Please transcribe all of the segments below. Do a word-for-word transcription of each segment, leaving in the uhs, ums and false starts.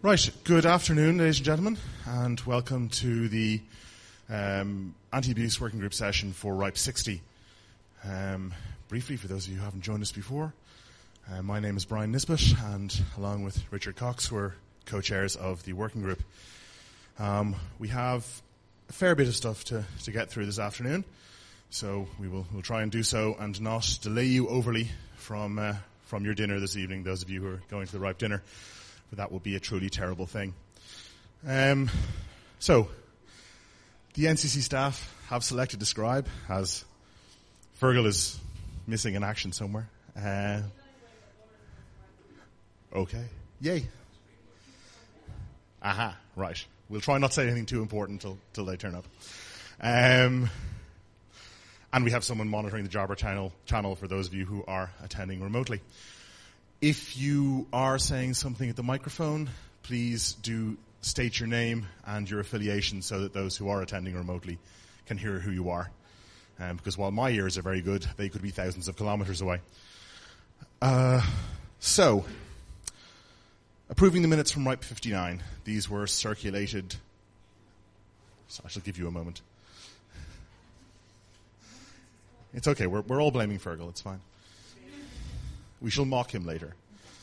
Right, good afternoon, ladies and gentlemen, and welcome to the um, Anti-Abuse Working Group session for RIPE sixty. Um, briefly, for those of you who haven't joined us before, uh, my name is Brian Nisbet, and along with Richard Cox, we're co-chairs of the working group. Um, we have a fair bit of stuff to, to get through this afternoon, so we will we'll try and do so and not delay you overly from uh, from your dinner this evening, those of you who are going to the RIPE dinner. But that would be a truly terrible thing. Um, so, the N C C staff have selected to scribe, as Fergal is missing in action somewhere. Uh, okay, yay. Aha, right. We'll try not to say anything too important till, till they turn up. Um, and we have someone monitoring the Jobber channel, channel for those of you who are attending remotely. If you are saying something at the microphone, please do state your name and your affiliation so that those who are attending remotely can hear who you are. Um, because while my ears are very good, they could be thousands of kilometres away. Uh, so, approving the minutes from RIPE fifty-nine. These were circulated. So I shall give you a moment. It's okay, we're, we're all blaming Fergal, it's fine. We shall mock him later.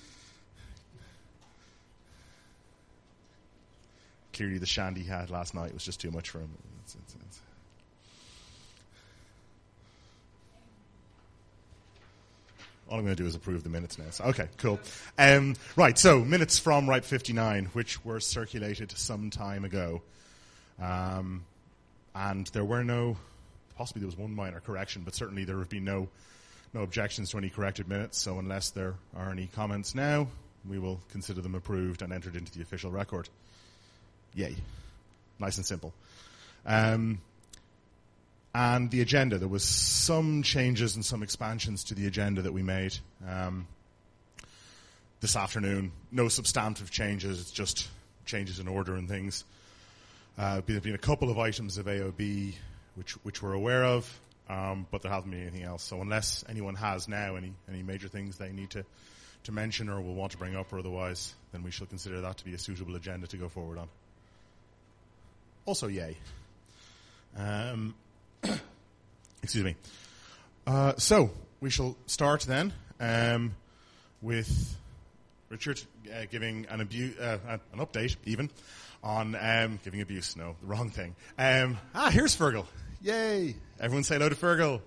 Clearly the shandy he had last night was just too much for him. It's, it's, it's. All I'm going to do is approve the minutes now. So, okay, cool. Um, right, so minutes from RIPE fifty-nine, which were circulated some time ago. Um, and there were no, possibly there was one minor correction, but certainly there have been no No objections to any corrected minutes, so unless there are any comments now, we will consider them approved and entered into the official record. Yay. Nice and simple. Um, and the agenda, there was some changes and some expansions to the agenda that we made um, this afternoon. No substantive changes, it's just changes in order and things. Uh, there have been a couple of items of A O B which, which we're aware of. Um, but there hasn't been anything else. So unless anyone has now any, any major things they need to, to mention or will want to bring up or otherwise, then we shall consider that to be a suitable agenda to go forward on. Also, yay. Um, excuse me. Uh, so, we shall start then um, with Richard uh, giving an, abu- uh, an update, even, on um, giving abuse. No, the wrong thing. Um, ah, here's Fergal. Yay! Everyone say hello to Fergal.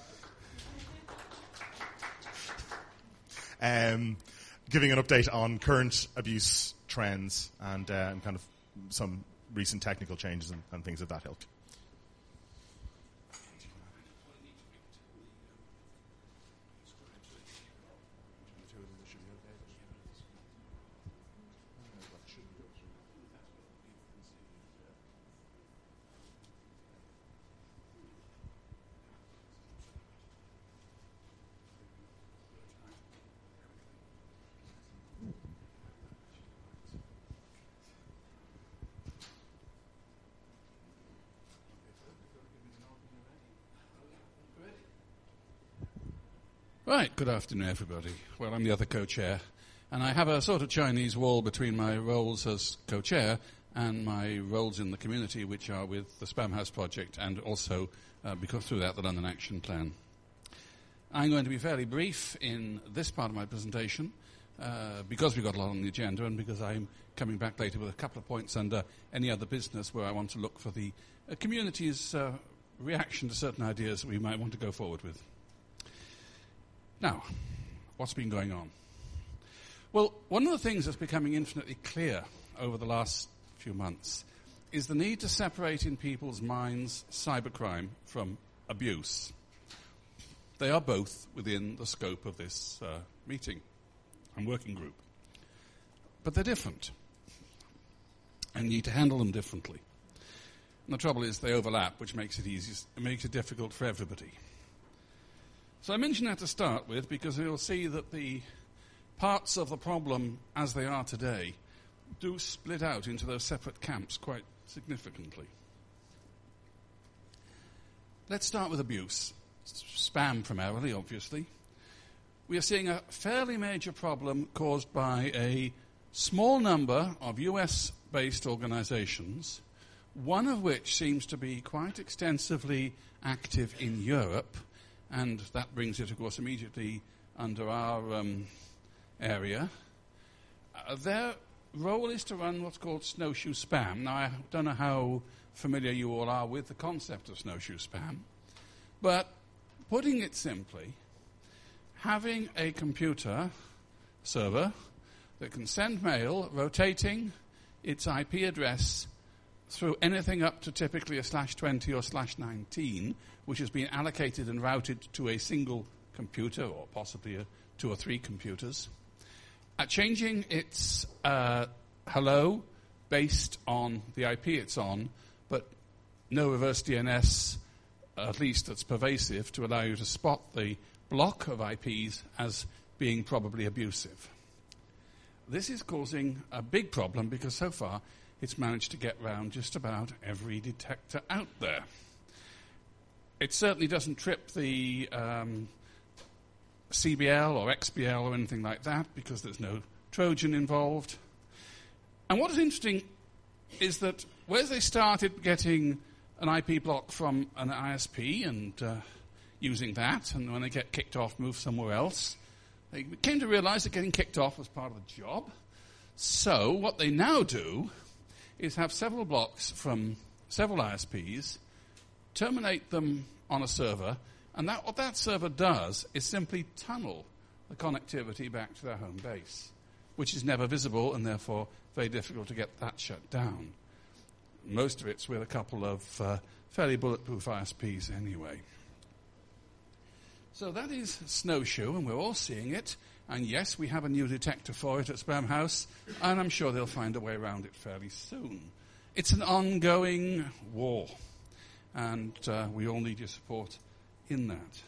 Um, giving an update on current abuse trends and, uh, and kind of some recent technical changes and, and things of that ilk. Right, good afternoon, everybody. Well, I'm the other co-chair, and I have a sort of Chinese wall between my roles as co-chair and my roles in the community, which are with the Spam House Project and also, uh, because through that, the London Action Plan. I'm going to be fairly brief in this part of my presentation, uh, because we've got a lot on the agenda and because I'm coming back later with a couple of points under any other business where I want to look for the uh, community's uh, reaction to certain ideas that we might want to go forward with. Now, what's been going on? Well, one of the things that's becoming infinitely clear over the last few months is the need to separate in people's minds cybercrime from abuse. They are both within the scope of this uh, meeting and working group. But they're different and need to handle them differently. And the trouble is they overlap, which makes it easy, it makes it difficult for everybody. So I mention that to start with because you'll see that the parts of the problem as they are today do split out into those separate camps quite significantly. Let's start with abuse. Spam primarily, obviously. We are seeing a fairly major problem caused by a small number of U S-based organizations, one of which seems to be quite extensively active in Europe, and that brings it, of course, immediately under our um, area. Uh, their role is to run what's called snowshoe spam. Now, I don't know how familiar you all are with the concept of snowshoe spam, but putting it simply, having a computer server that can send mail rotating its I P address through anything up to typically a slash twenty or slash nineteen, which has been allocated and routed to a single computer or possibly a, two or three computers, uh, changing its uh, hello based on the I P it's on, but no reverse D N S, at least that's pervasive, to allow you to spot the block of I Ps as being probably abusive. This is causing a big problem because so far it's managed to get round just about every detector out there. It certainly doesn't trip the um, C B L or X B L or anything like that because there's no Trojan involved. And what is interesting is that where they started getting an I P block from an I S P and uh, using that, and when they get kicked off, move somewhere else, they came to realize that getting kicked off was part of the job. So what they now do is have several blocks from several I S Ps, terminate them on a server, and that, what that server does is simply tunnel the connectivity back to their home base, which is never visible and therefore very difficult to get that shut down. Most of it's with a couple of uh, fairly bulletproof I S Ps anyway. So that is Snowshoe, and we're all seeing it. And yes, we have a new detector for it at Spamhaus, and I'm sure they'll find a way around it fairly soon. It's an ongoing war, and uh, we all need your support in that.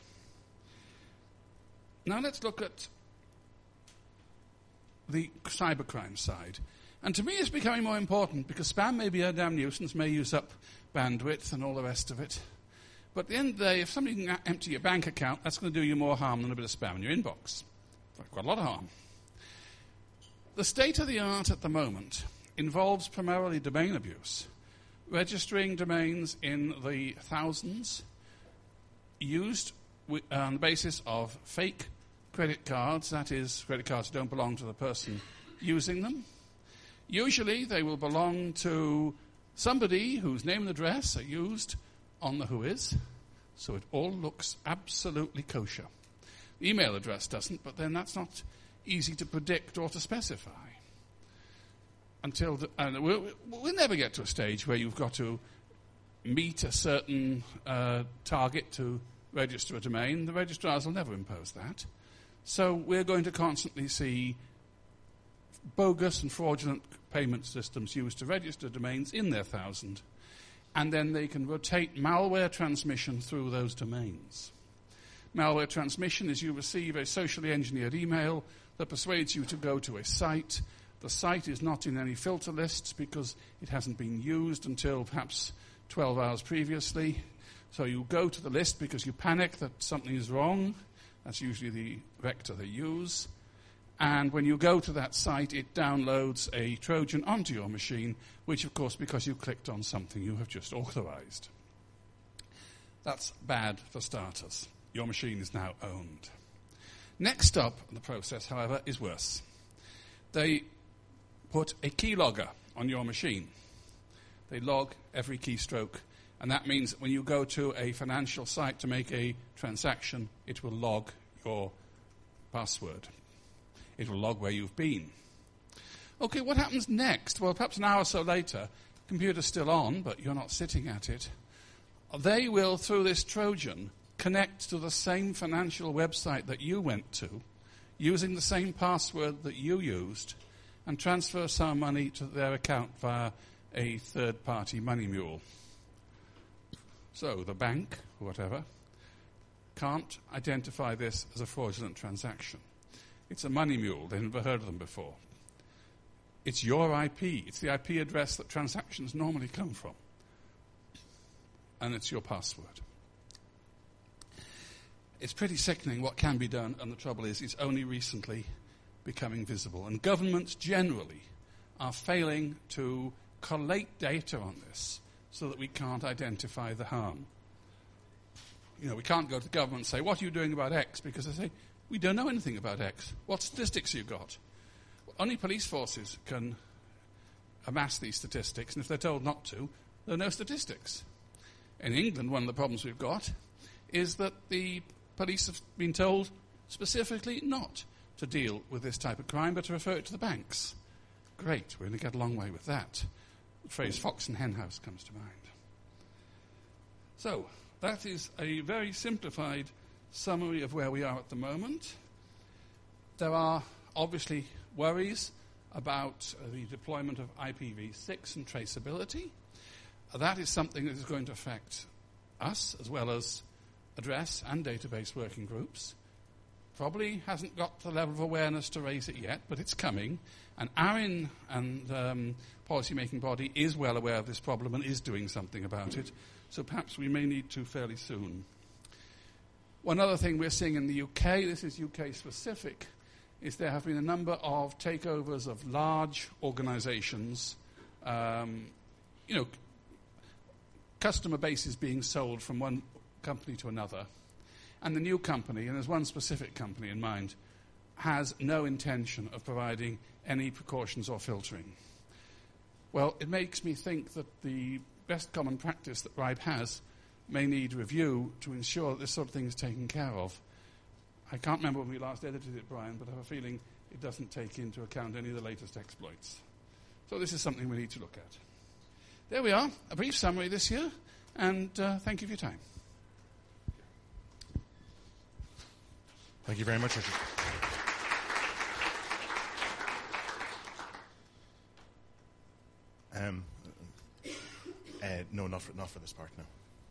Now let's look at the cybercrime side. And to me it's becoming more important because spam may be a damn nuisance, may use up bandwidth and all the rest of it. But at the end of the day, if somebody can empty your bank account, that's going to do you more harm than a bit of spam in your inbox. Quite a lot of harm. The state of the art at the moment involves primarily domain abuse, registering domains in the thousands, used w- on the basis of fake credit cards, that is, credit cards that don't belong to the person using them. Usually they will belong to somebody whose name and address are used on the Whois, so it all looks absolutely kosher. The email address doesn't, but then that's not easy to predict or to specify. Until the, and we'll, we'll never get to a stage where you've got to meet a certain uh, target to register a domain. The registrars will never impose that. So we're going to constantly see bogus and fraudulent payment systems used to register domains in their thousand, and then they can rotate malware transmission through those domains. Malware transmission is you receive a socially engineered email that persuades you to go to a site. The site is not in any filter lists because it hasn't been used until perhaps twelve hours previously. So you go to the list because you panic that something is wrong. That's usually the vector they use. And when you go to that site, it downloads a Trojan onto your machine, which, of course, because you clicked on something you have just authorized. That's bad for starters. Your machine is now owned. Next up in the process, however, is worse. They put a keylogger on your machine. They log every keystroke, and that means that when you go to a financial site to make a transaction, it will log your password. It will log where you've been. Okay, what happens next? Well, perhaps an hour or so later, the computer's still on, but you're not sitting at it. They will, through this Trojan, connect to the same financial website that you went to, using the same password that you used, and transfer some money to their account via a third-party money mule. So the bank, or whatever, can't identify this as a fraudulent transaction. It's a money mule. They've never heard of them before. It's your I P. It's the I P address that transactions normally come from. And it's your password. It's pretty sickening what can be done, and the trouble is it's only recently becoming visible. And governments generally are failing to collate data on this so that we can't identify the harm. You know, we can't go to the government and say, what are you doing about X? Because they say, we don't know anything about X. What statistics you got? Only police forces can amass these statistics, and if they're told not to, there are no statistics. In England, one of the problems we've got is that the police have been told specifically not to deal with this type of crime, but to refer it to the banks. Great, we're going to get a long way with that. The phrase fox and hen house comes to mind. So, that is a very simplified summary of where we are at the moment. There are obviously worries about uh, the deployment of I P v six and traceability. Uh, that is something that is going to affect us as well as address and database working groups. Probably hasn't got the level of awareness to raise it yet, but it's coming. And ARIN and um, policy-making body is well aware of this problem and is doing something about it. So perhaps we may need to fairly soon. One other thing we're seeing in the U K, this is U K specific, is there have been a number of takeovers of large organizations, um, you know, customer bases being sold from one company to another. And the new company, and there's one specific company in mind, has no intention of providing any precautions or filtering. Well, it makes me think that the best common practice that R I B has may need review to ensure that this sort of thing is taken care of. I can't remember when we last edited it, Brian, but I have a feeling it doesn't take into account any of the latest exploits. So this is something we need to look at. There we are, a brief summary this year, and uh, thank you for your time. Thank you very much, Richard. Um, uh, no, not for, not for this part, no.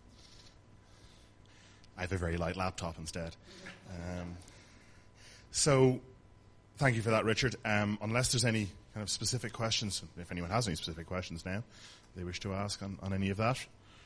I have a very light laptop instead. Um, so, thank you for that, Richard. Um, unless there's any kind of specific questions, if anyone has any specific questions now they wish to ask on, on any of that.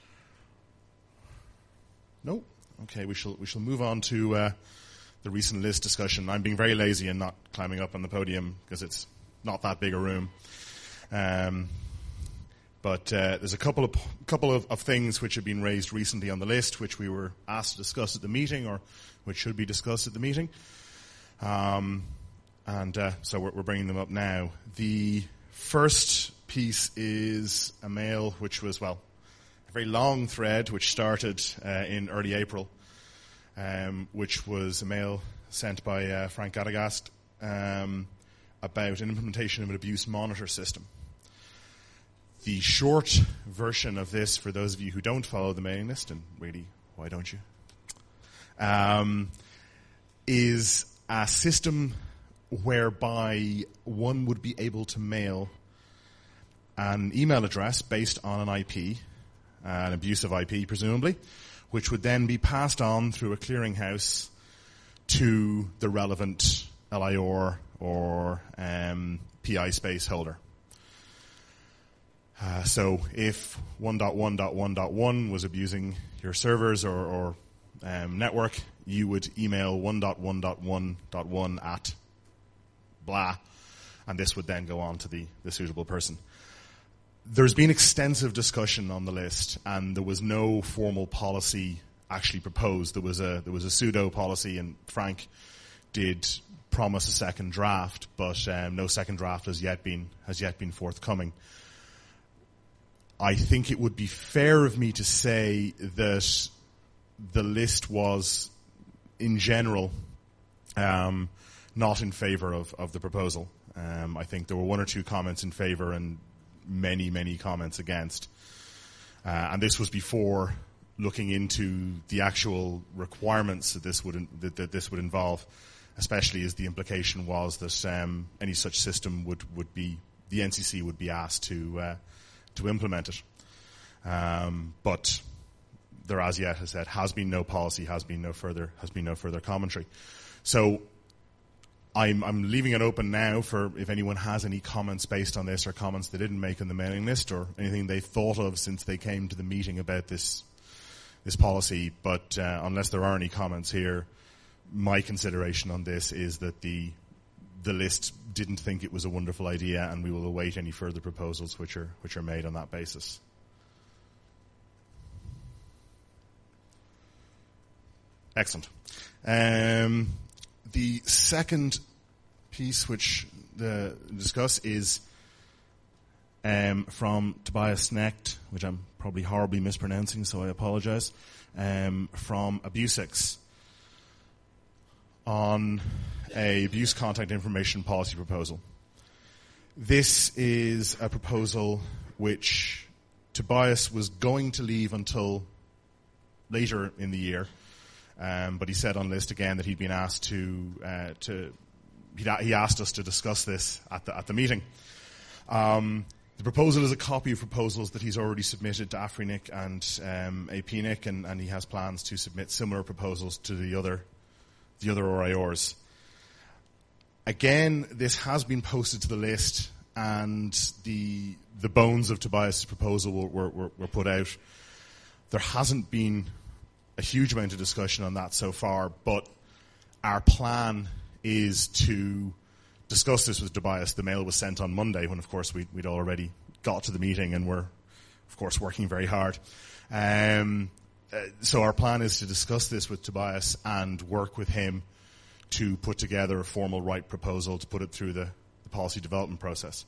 No? Okay, we shall we shall move on to uh, the recent list discussion. I'm being very lazy and not climbing up on the podium because it's not that big a room. Um, but uh, there's a couple of couple of, of things which have been raised recently on the list, which we were asked to discuss at the meeting, or which should be discussed at the meeting. Um, and uh, so we're, we're bringing them up now. The first piece is a mail which was, well, a very long thread which started uh, in early April, um, which was a mail sent by uh, Frank Gadagast um, about an implementation of an abuse monitor system. The short version of this, for those of you who don't follow the mailing list, and really, why don't you, um, is a system whereby one would be able to mail an email address based on an I P, uh, an abusive I P presumably, which would then be passed on through a clearinghouse to the relevant L I O R or um, P I space holder. Uh, so if one dot one dot one dot one was abusing your servers or, or um, network, you would email one dot one dot one dot one at blah, and this would then go on to the, the suitable person. There's been extensive discussion on the list, and there was no formal policy actually proposed. There was a there was a pseudo policy, and Frank did promise a second draft, but um, no second draft has yet been has yet been forthcoming. I think it would be fair of me to say that the list was, in general, um, not in favour of, of the proposal. Um, I think there were one or two comments in favour and many, many comments against. Uh, and this was before looking into the actual requirements that this would in, that, that this would involve, especially as the implication was that um, any such system would, would be, the N C C would be asked to uh, to implement it. Um, but there, as yet, as I said, has been no policy, has been no further, has been no further commentary. So I'm, I'm leaving it open now for if anyone has any comments based on this, or comments they didn't make on the mailing list, or anything they thought of since they came to the meeting about this this policy. But uh, unless there are any comments here, my consideration on this is that the the list didn't think it was a wonderful idea, and we will await any further proposals which are which are made on that basis. Excellent. Um, the second piece which uh, discuss is um, from Tobias Knecht, which I'm probably horribly mispronouncing, so I apologize, um, from Abusix on a abuse contact information policy proposal. This is a proposal which Tobias was going to leave until later in the year, um, but he said on list again that he'd been asked to uh, to he asked us to discuss this at the at the meeting. Um, the proposal is a copy of proposals that he's already submitted to AFRINIC and um, A P N I C, and, and he has plans to submit similar proposals to the other the other O I Rs. Again, this has been posted to the list, and the the bones of Tobias' proposal were, were, were put out. There hasn't been a huge amount of discussion on that so far, but our plan is to discuss this with Tobias. The mail was sent on Monday, when, of course, we'd, we'd already got to the meeting and were, of course, working very hard. Um, uh, so our plan is to discuss this with Tobias and work with him to put together a formal right proposal to put it through the, the policy development process.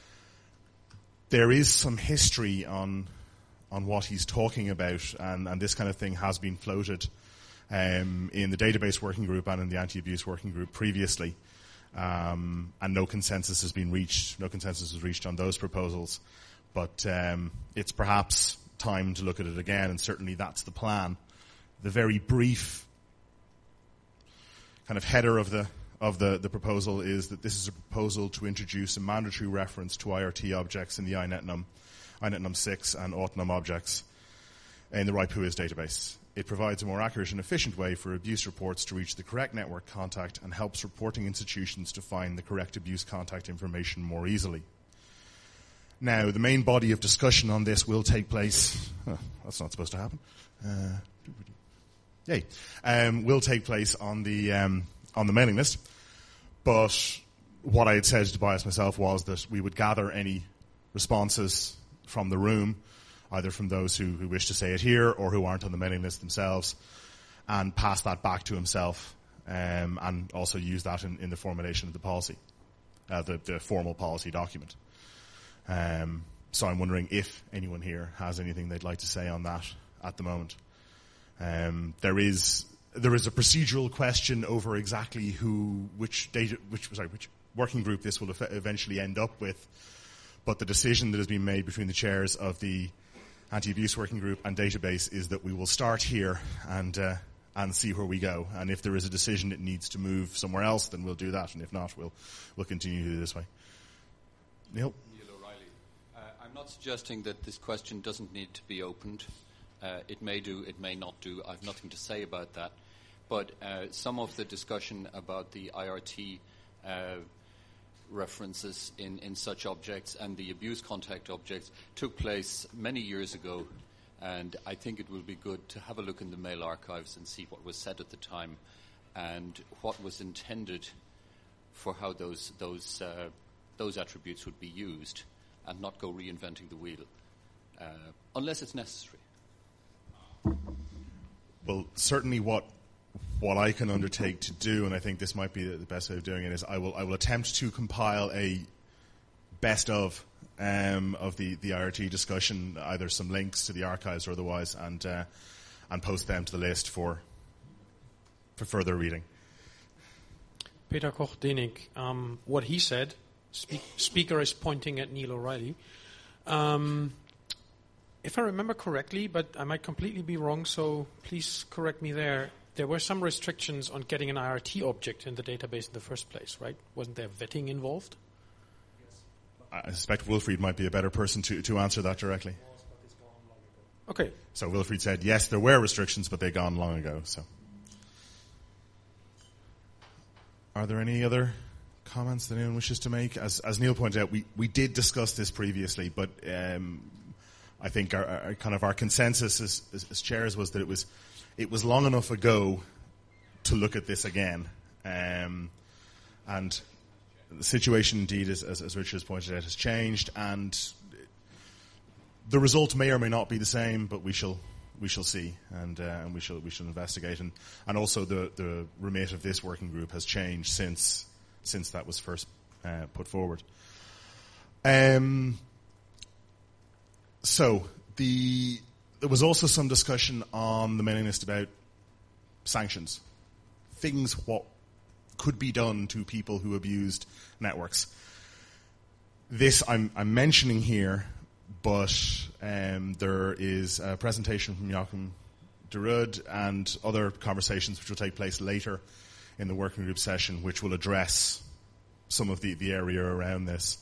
There is some history on on what he's talking about, and, and this kind of thing has been floated um, in the database working group and in the anti-abuse working group previously, um, and no consensus has been reached. No consensus was reached on those proposals, but um, it's perhaps time to look at it again, and certainly that's the plan. The very brief kind of header of the of the, the proposal is that this is a proposal to introduce a mandatory reference to I R T objects in the I N E T N U M, I N E T N U M six and Auto N U M objects in the RIPE Who Is database. It provides a more accurate and efficient way for abuse reports to reach the correct network contact and helps reporting institutions to find the correct abuse contact information more easily. Now, the main body of discussion on this will take place... Oh, that's not supposed to happen. Uh, yay. Um, will take place on the um, on the mailing list. But what I had said to Tobias myself was that we would gather any responses from the room, either from those who, who wish to say it here or who aren't on the mailing list themselves, and pass that back to himself, um, and also use that in, in the formulation of the policy, uh, the, the formal policy document. Um, so I'm wondering if anyone here has anything they'd like to say on that at the moment. Um, there is there is a procedural question over exactly who, which data, which sorry, which working group this will eff- eventually end up with. But the decision that has been made between the chairs of the anti-abuse working group and database is that we will start here and uh, and see where we go. And if there is a decision that needs to move somewhere else, then we'll do that. And if not, we'll we'll continue to do it this way. Neil? Neil O'Reilly. Uh, I'm not suggesting that this question doesn't need to be opened. Uh, it may do, it may not do. I have nothing to say about that. But uh, some of the discussion about the I R T uh, references in, in such objects and the abuse contact objects took place many years ago, and I think it will be good to have a look in the mail archives and see what was said at the time and what was intended for how those those uh, those attributes would be used, and not go reinventing the wheel uh, unless it's necessary. Well, certainly what what I can undertake to do, and I think this might be the best way of doing it, is I will I will attempt to compile a best of um, of the, the I R T discussion, either some links to the archives or otherwise, and uh, and post them to the list for for further reading. Peter Koch-Denig, um, what he said, speak, speaker is pointing at Neil O'Reilly. Um, if I remember correctly, but I might completely be wrong, so please correct me there, there were some restrictions on getting an I R T object in the database in the first place, right? Wasn't there vetting involved? I suspect Wilfried might be a better person to, to answer that directly. Okay. So Wilfried said, yes, there were restrictions, but they're gone long ago. So, are there any other comments that anyone wishes to make? As as Neil pointed out, we, we did discuss this previously, but um, I think our, our kind of our consensus as, as, as chairs was that it was it was long enough ago to look at this again, um, and the situation, indeed, as, as, as Richard has pointed out, has changed, and the result may or may not be the same, but we shall we shall see, and uh, and we shall we shall investigate, and and also the the remit of this working group has changed since since that was first uh, put forward. Um. So the there was also some discussion on the mailing list about sanctions, things what could be done to people who abused networks. This I'm I'm mentioning here. But um, there is a presentation from Joachim de Rode and other conversations which will take place later in the working group session, which will address some of the, the area around this.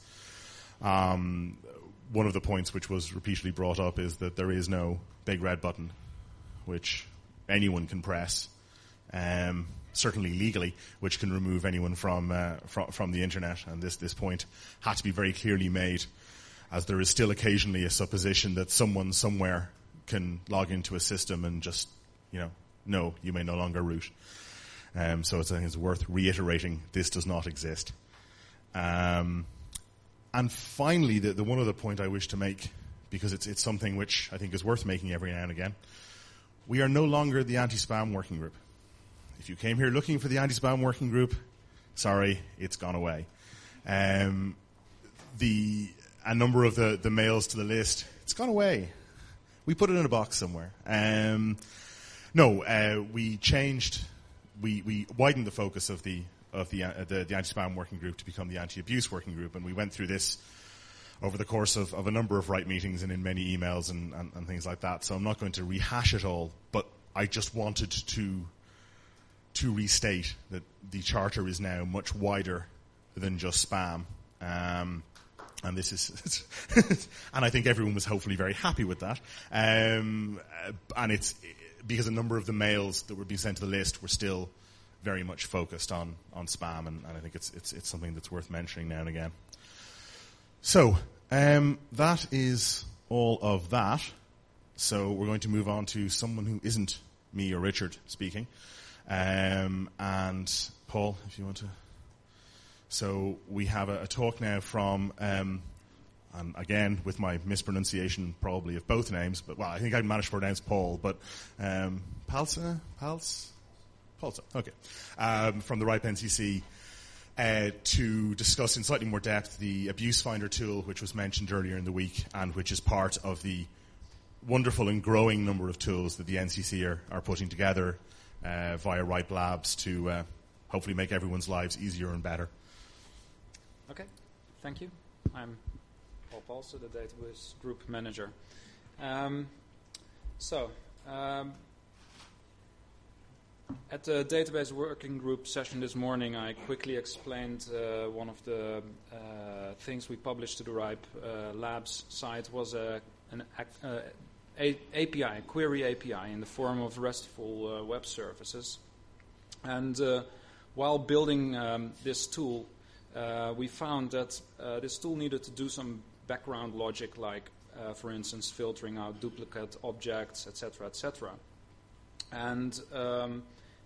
Um, one of the points which was repeatedly brought up is that there is no big red button which anyone can press, um, certainly legally, which can remove anyone from, uh, from, from the internet. And this, this point had to be very clearly made, as there is still occasionally a supposition that someone somewhere can log into a system and just, you know, no, you may no longer root. Um, so it's, I think it's worth reiterating this does not exist. Um, and finally, the, the one other point I wish to make, because it's, it's something which I think is worth making every now and again, we are no longer the anti-spam working group. If you came here looking for the anti-spam working group, sorry, it's gone away. Um, the... A number of the, the mails to the list, it's gone away. We put it in a box somewhere. Um, no, uh, we changed, we, we widened the focus of the of the, uh, the the anti-spam working group to become the anti-abuse working group, and we went through this over the course of, of a number of RIPE meetings and in many emails and, and, and things like that. So I'm not going to rehash it all, but I just wanted to to restate that the charter is now much wider than just spam. Um, And this is, and I think everyone was hopefully very happy with that. Um, and it's because a number of the mails that were being sent to the list were still very much focused on, on spam, and, and I think it's, it's, it's something that's worth mentioning now and again. So, um, that is all of that. So we're going to move on to someone who isn't me or Richard speaking. Um, and Paul, if you want to. So we have a, a talk now from, um, and again, with my mispronunciation probably of both names, but well, I think I managed to pronounce Paul, but um, Palsa? Pals? Palsa, okay. Um, from the RIPE N C C uh, to discuss in slightly more depth the Abuse Finder tool, which was mentioned earlier in the week, and which is part of the wonderful and growing number of tools that the N C C are, are putting together uh, via RIPE Labs to uh, hopefully make everyone's lives easier and better. Okay, thank you. I'm Paul Palsen, the Database Group Manager. Um, so, um, at the Database Working Group session this morning, I quickly explained uh, one of the uh, things we published to the RIPE uh, Labs site was a, an uh, a, API, a query A P I in the form of RESTful uh, web services. And uh, while building um, this tool, Uh, we found that uh, this tool needed to do some background logic, like, uh, for instance, filtering out duplicate objects, et cetera, et cetera. And um,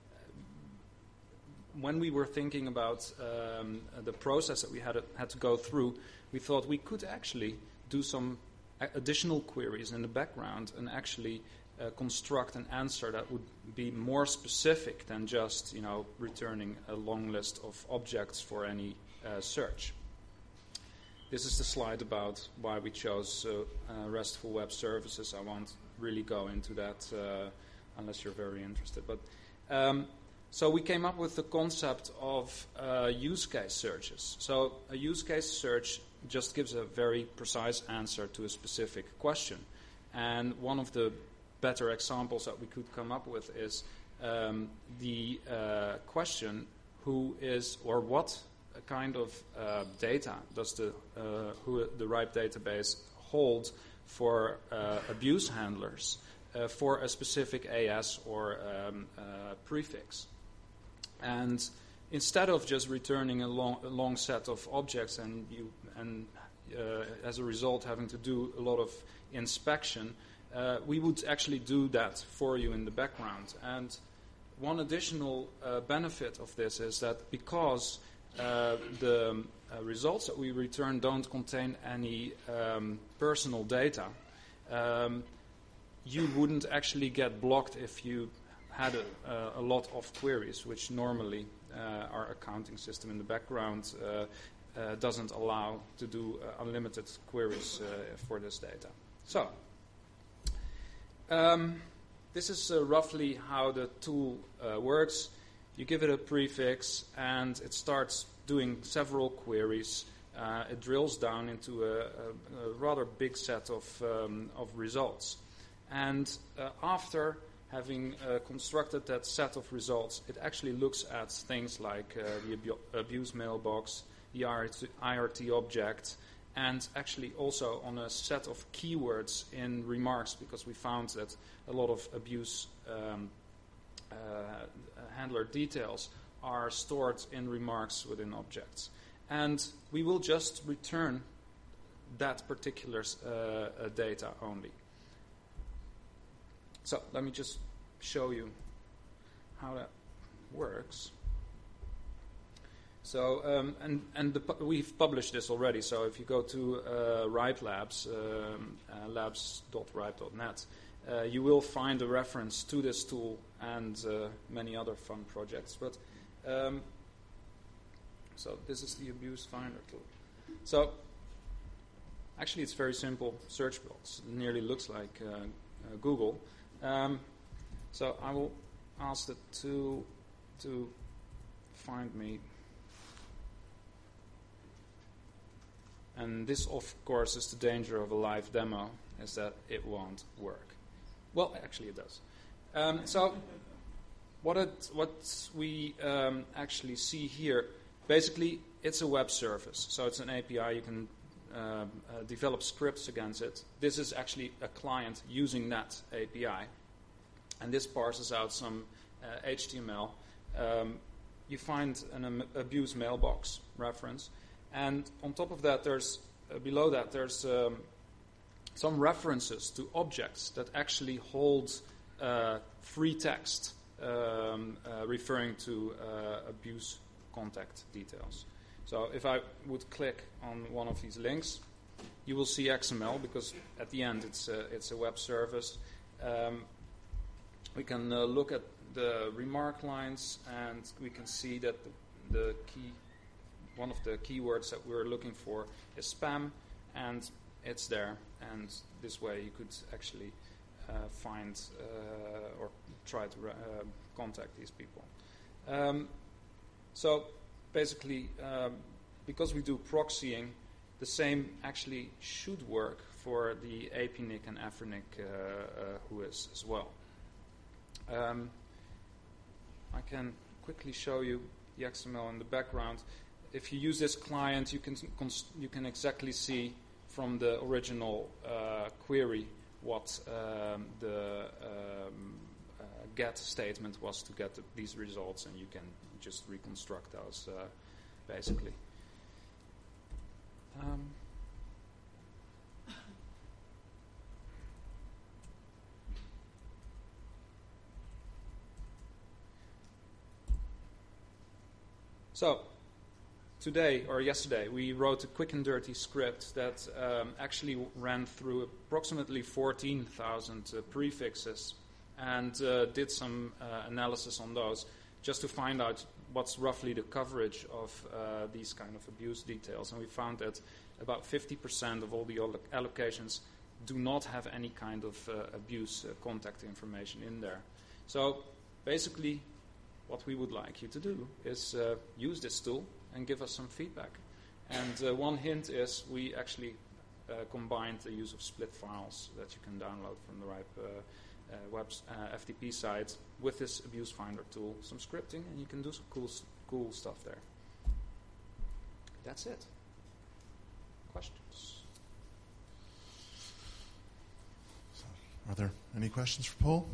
when we were thinking about um, the process that we had, had to go through, we thought we could actually do some additional queries in the background and actually uh, construct an answer that would be more specific than just, you know, returning a long list of objects for any uh, search. This is the slide about why we chose uh, uh, RESTful web services. I won't really go into that uh, unless you're very interested. But um, so we came up with the concept of uh, use case searches. So a use case search just gives a very precise answer to a specific question. And one of the better examples that we could come up with is um, the uh, question, who is or what kind of uh, data does the uh, who the RIPE database hold for uh, abuse handlers uh, for a specific A S or um, uh, prefix. And instead of just returning a long, a long set of objects and you and uh, as a result having to do a lot of inspection, uh, we would actually do that for you in the background. And one additional uh, benefit of this is that because uh, the um, uh, results that we return don't contain any um, personal data, um, you wouldn't actually get blocked if you had a, uh, a lot of queries, which normally uh, our accounting system in the background uh, uh, doesn't allow to do uh, unlimited queries uh, for this data. So, um, this is uh, roughly how the tool uh, works. You give it a prefix, and it starts doing several queries. Uh, it drills down into a, a, a rather big set of, um, of results. And uh, after having uh, constructed that set of results, it actually looks at things like uh, the abu- abuse mailbox, the I R T object, and actually also on a set of keywords in remarks, because we found that a lot of abuse um, uh, handler details are stored in remarks within objects. And we will just return that particular uh, uh, data only. So let me just show you how that works. So, um, and, and the, we've published this already, so if you go to uh, RIPE Labs, um, uh, labs dot ripe dot net, uh, you will find a reference to this tool and uh, many other fun projects. But um, so this is the Abuse Finder tool. So actually it's very simple search box. It nearly looks like uh, uh, Google. Um, so I will ask the tool to find me. And this, of course, is the danger of a live demo, is that it won't work. Well, actually it does. Um, so what, it, what we um, actually see here, basically it's a web service. So it's an A P I. You can uh, uh, develop scripts against it. This is actually a client using that A P I. And this parses out some uh, H T M L. Um, you find an um, abuse mailbox reference. And on top of that, there's uh, below that, there's um, some references to objects that actually hold uh, free text um, uh, referring to uh, abuse contact details. So if I would click on one of these links, you will see X M L, because at the end it's a, it's a web service. Um, we can uh, look at the remark lines, and we can see that the, the key one of the keywords that we're looking for is spam, and it's there. And this way you could actually uh, find uh, or try to uh, contact these people. Um, so basically, um, because we do proxying, the same actually should work for the A P N I C and F R N I C uh, uh, who is as well. Um, I can quickly show you the X M L in the background. If you use this client, you can cons- you can exactly see from the original uh, query what um, the um, uh, get statement was to get the, these results, and you can just reconstruct those uh, basically. Um, so. Today, or yesterday, we wrote a quick and dirty script that um, actually ran through approximately fourteen thousand uh, prefixes and uh, did some uh, analysis on those just to find out what's roughly the coverage of uh, these kind of abuse details. And we found that about fifty percent of all the allocations do not have any kind of uh, abuse uh, contact information in there. So basically, what we would like you to do is uh, use this tool and give us some feedback. And uh, one hint is we actually uh, combined the use of split files that you can download from the RIPE uh, uh, web uh, F T P site with this Abuse Finder tool, some scripting, and you can do some cool, cool stuff there. That's it. Questions? Are there any questions for Paul?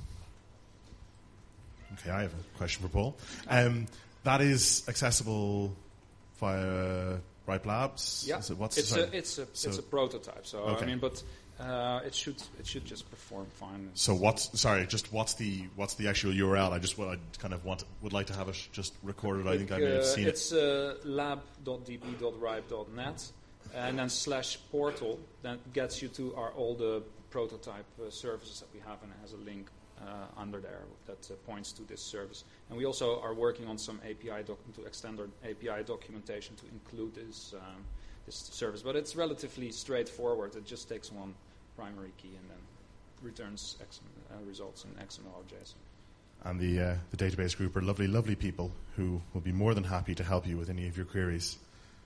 Okay, I have a question for Paul. Um, that is accessible via Ripe Labs? Yeah, Is it, what's it's sorry. a it's a So- it's a prototype. So Okay. I mean, but uh, it should it should just perform fine. So what's sorry? Just what's the what's the actual U R L? I just I kind of want would like to have it just recorded. I think I may have Uh, seen it. it's uh, lab dot d b dot ripe dot net, and then slash portal that gets you to our all the prototype uh, services that we have, and it has a link uh, under there that uh, points to this service. And we also are working on some A P I doc- to extend our A P I documentation to include this um, this service. But it's relatively straightforward. It just takes one primary key and then returns X, uh, results in X M L or JSON. And the uh, the database group are lovely, lovely people who will be more than happy to help you with any of your queries.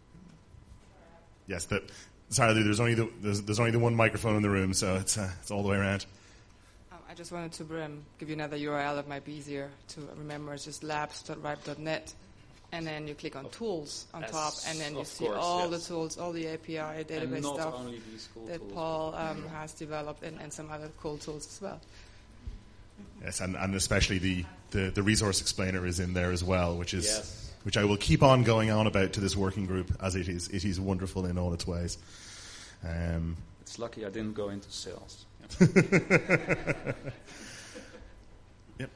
Yes, that. Sorry, there's only the there's, there's only the one microphone in the room, so it's uh, it's all the way around. Um, I just wanted to um, give you another U R L that might be easier to remember. It's just labs dot ripe dot net, and then you click on tools on Yes, top, and then you of see course, all yes. the tools, all the A P I And database not stuff only these cool that tools, Paul um, has developed, and, and some other cool tools as well. Yes, and, and especially the, the, the resource explainer is in there as well, which is Yes. which I will keep on going on about to this working group, as it is it is wonderful in all its ways. Um, It's lucky I didn't go into sales. Yeah. yep.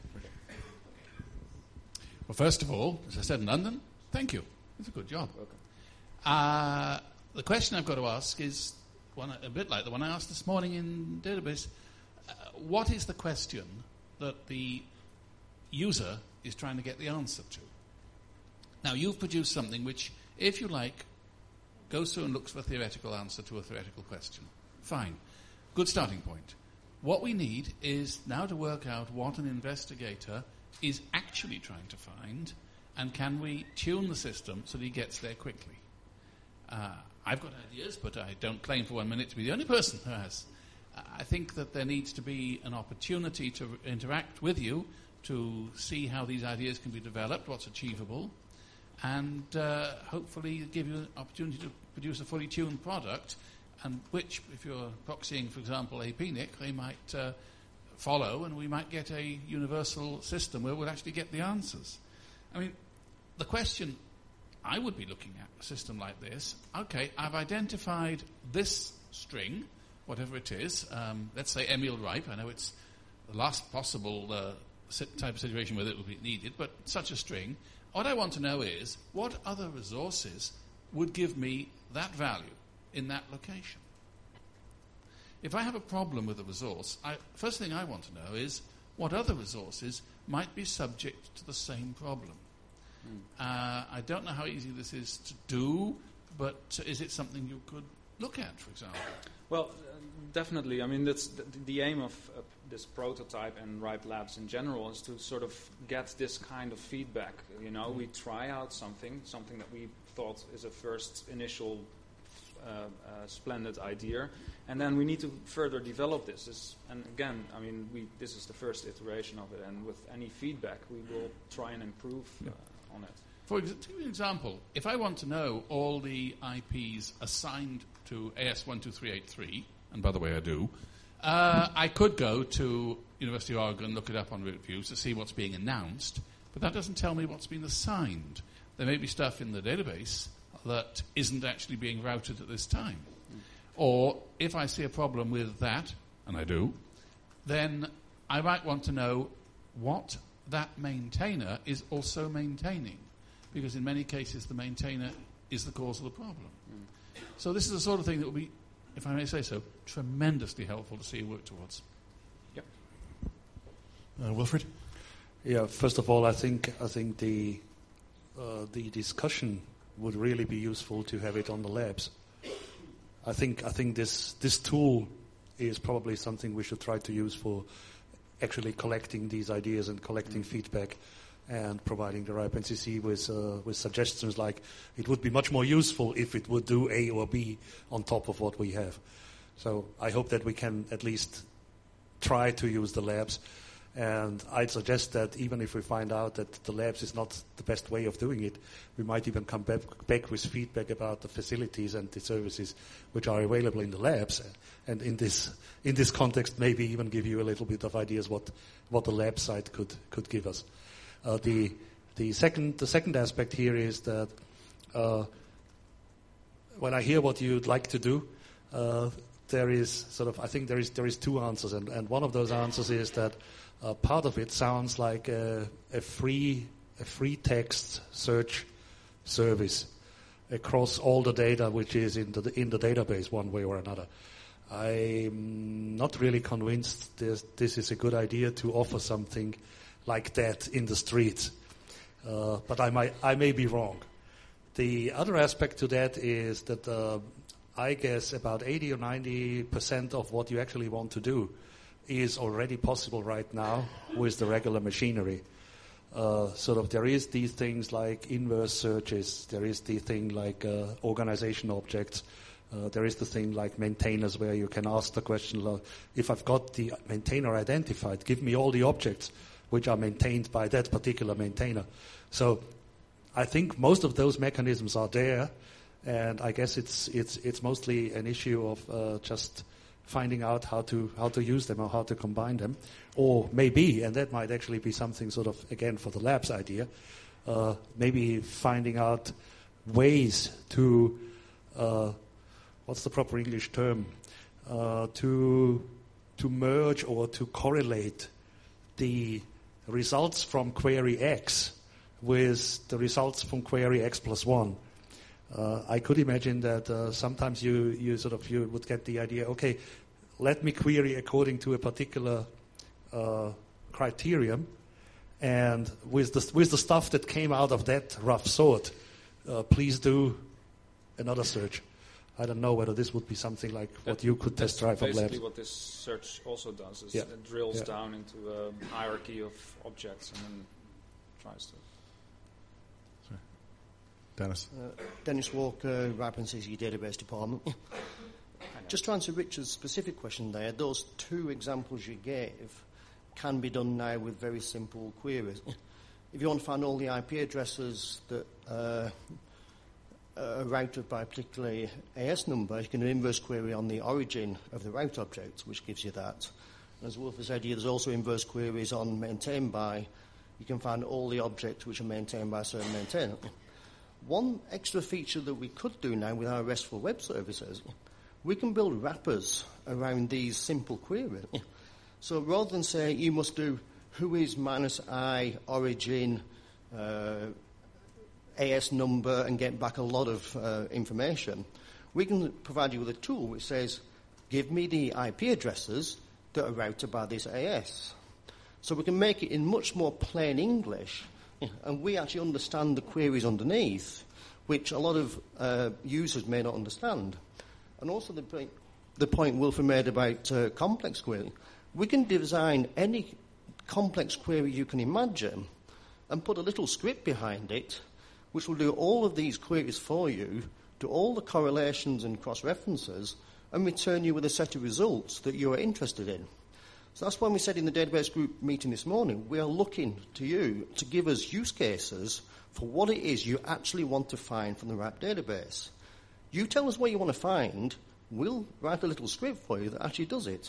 Well, first of all, as I said in London, thank you. It's a good job. Welcome. Uh, the question I've got to ask is one a bit like the one I asked this morning in database. Uh, what is the question that the user is trying to get the answer to? Now, you've produced something which, if you like, goes through and looks for a theoretical answer to a theoretical question. Fine. Good starting point. What we need is now to work out what an investigator is actually trying to find, and can we tune the system so that he gets there quickly. Uh, I've got ideas, but I don't claim for one minute to be the only person who has. I think that there needs to be an opportunity to interact with you to see how these ideas can be developed, what's achievable, and uh, hopefully give you an opportunity to produce a fully tuned product, and which, if you're proxying, for example, a P N I C, they might uh, follow, and we might get a universal system where we'll actually get the answers. I mean, the question I would be looking at, a system like this, okay, I've identified this string, whatever it is, um, let's say Emil Ripe. I know it's the last possible uh, type of situation where it will be needed, but such a string. What I want to know is, what other resources would give me that value in that location? If I have a problem with a resource, I, first thing I want to know is, what other resources might be subject to the same problem? Mm. Uh, I don't know how easy this is to do, but is it something you could look at, for example? Well, uh, definitely. I mean, that's the, the aim of uh, this prototype and Ripe Labs in general is to sort of get this kind of feedback. You know, we try out something, something that we thought is a first initial uh, uh, splendid idea, and then we need to further develop this. this. And again, I mean, we this is the first iteration of it, and with any feedback, we will try and improve uh, on it. For ex- to give you an example, if I want to know all the I Ps assigned to A S one two three eight three, and by the way I do, uh, I could go to University of Oregon and look it up on RootViews to see what's being announced, but that doesn't tell me what's been assigned. There may be stuff in the database that isn't actually being routed at this time. Mm. Or if I see a problem with that, and I do, then I might want to know what that maintainer is also maintaining, because in many cases the maintainer is the cause of the problem. Mm. So this is the sort of thing that will be, if I may say so, tremendously helpful to see you work towards. Yep. Uh, Wilfred? Yeah, first of all, I think I think the uh, the discussion would really be useful to have it on the labs. I think I think this this tool is probably something we should try to use for actually collecting these ideas and collecting mm. feedback and providing the Ripe N C C with uh, with suggestions like it would be much more useful if it would do A or B on top of what we have. So I hope that we can at least try to use the labs. And I'd suggest that even if we find out that the labs is not the best way of doing it, we might even come back, back with feedback about the facilities and the services which are available in the labs. And in this in this context, maybe even give you a little bit of ideas what what the lab side could could give us. Uh, the the second the second aspect here is that uh, when I hear what you'd like to do, uh, there is sort of, I think there is there is two answers, and, and one of those answers is that uh, part of it sounds like a, a free a free text search service across all the data which is in the in the database one way or another. I'm not really convinced this, this is a good idea to offer something like that in the street, uh, but I might I may be wrong. The other aspect to that is that uh, I guess about eighty or ninety percent of what you actually want to do is already possible right now with the regular machinery. Uh, sort of there is these things like inverse searches, there is the thing like uh, organization objects, uh, there is the thing like maintainers where you can ask the question, if I've got the maintainer identified, give me all the objects which are maintained by that particular maintainer. So I think most of those mechanisms are there, and I guess it's it's it's mostly an issue of uh, just finding out how to how to use them or how to combine them, or maybe, and that might actually be something sort of again for the labs idea, uh, maybe finding out ways to uh, what's the proper English term uh, to to merge or to correlate the results from query X with the results from query X plus one. Uh, I could imagine that uh, sometimes you, you sort of you would get the idea, okay, let me query according to a particular uh, criterion, and with the with the stuff that came out of that rough sort, uh, please do another search. I don't know whether this would be something like what that, you could test drive on labs. Basically, what this search also does is yeah. it drills yeah. down into a hierarchy of objects and then tries to. Dennis. Uh, Dennis Walker, Rapid City Database Department. Just to answer Richard's specific question there, those two examples you gave can be done now with very simple queries. If you want to find all the I P addresses that uh, are routed by a particular A S number, you can do an inverse query on the origin of the route object, which gives you that. And as Wolf has said here, there's also inverse queries on maintained by. You can find all the objects which are maintained by a certain maintainer. One extra feature that we could do now with our RESTful web services, we can build wrappers around these simple queries. So rather than say you must do who is minus I origin uh, A S number and get back a lot of uh, information, we can provide you with a tool which says give me the I P addresses that are routed by this A S. So we can make it in much more plain English, and we actually understand the queries underneath, which a lot of uh, users may not understand. And also the point, the point Wilfred made about uh, complex query. We can design any complex query you can imagine and put a little script behind it, which will do all of these queries for you, do all the correlations and cross-references, and return you with a set of results that you are interested in. So that's why we said in the database group meeting this morning, we are looking to you to give us use cases for what it is you actually want to find from the R A P database. You tell us what you want to find, we'll write a little script for you that actually does it.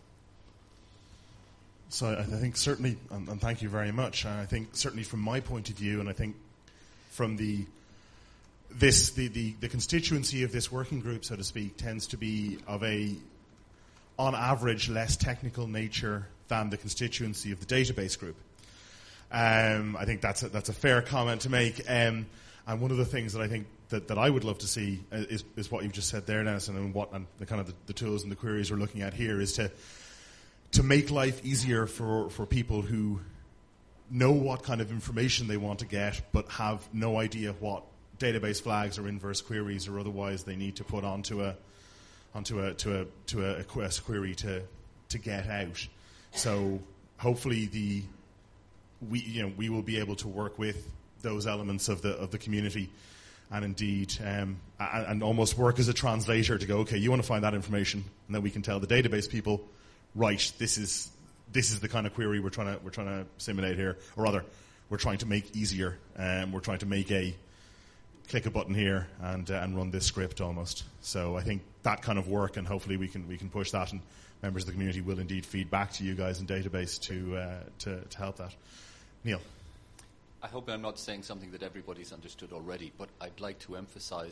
So I think certainly, and, and thank you very much, and I think certainly from my point of view, and I think from the this the, the, the constituency of this working group, so to speak, tends to be of a on average, less technical nature than the constituency of the database group. Um, I think that's a, that's a fair comment to make. Um, and one of the things that I think that, that I would love to see is, is what you've just said there, Dennis, and what and the kind of the, the tools and the queries we're looking at here is to to make life easier for, for people who know what kind of information they want to get, but have no idea what database flags or inverse queries or otherwise they need to put onto a onto a to a to a, a quest query to to get out. So hopefully the we you know we will be able to work with those elements of the of the community, and indeed um, and, and almost work as a translator to go, okay, you want to find that information, and then we can tell the database people, right, this is this is the kind of query we're trying to we're trying to simulate here, or rather, we're trying to make easier, and um, we're trying to make a click a button here and uh, and run this script almost. So I think that kind of work, and hopefully we can we can push that, and members of the community will indeed feed back to you guys in database to uh, to, to help that. Neil. I hope I'm not saying something that everybody's understood already, but I'd like to emphasize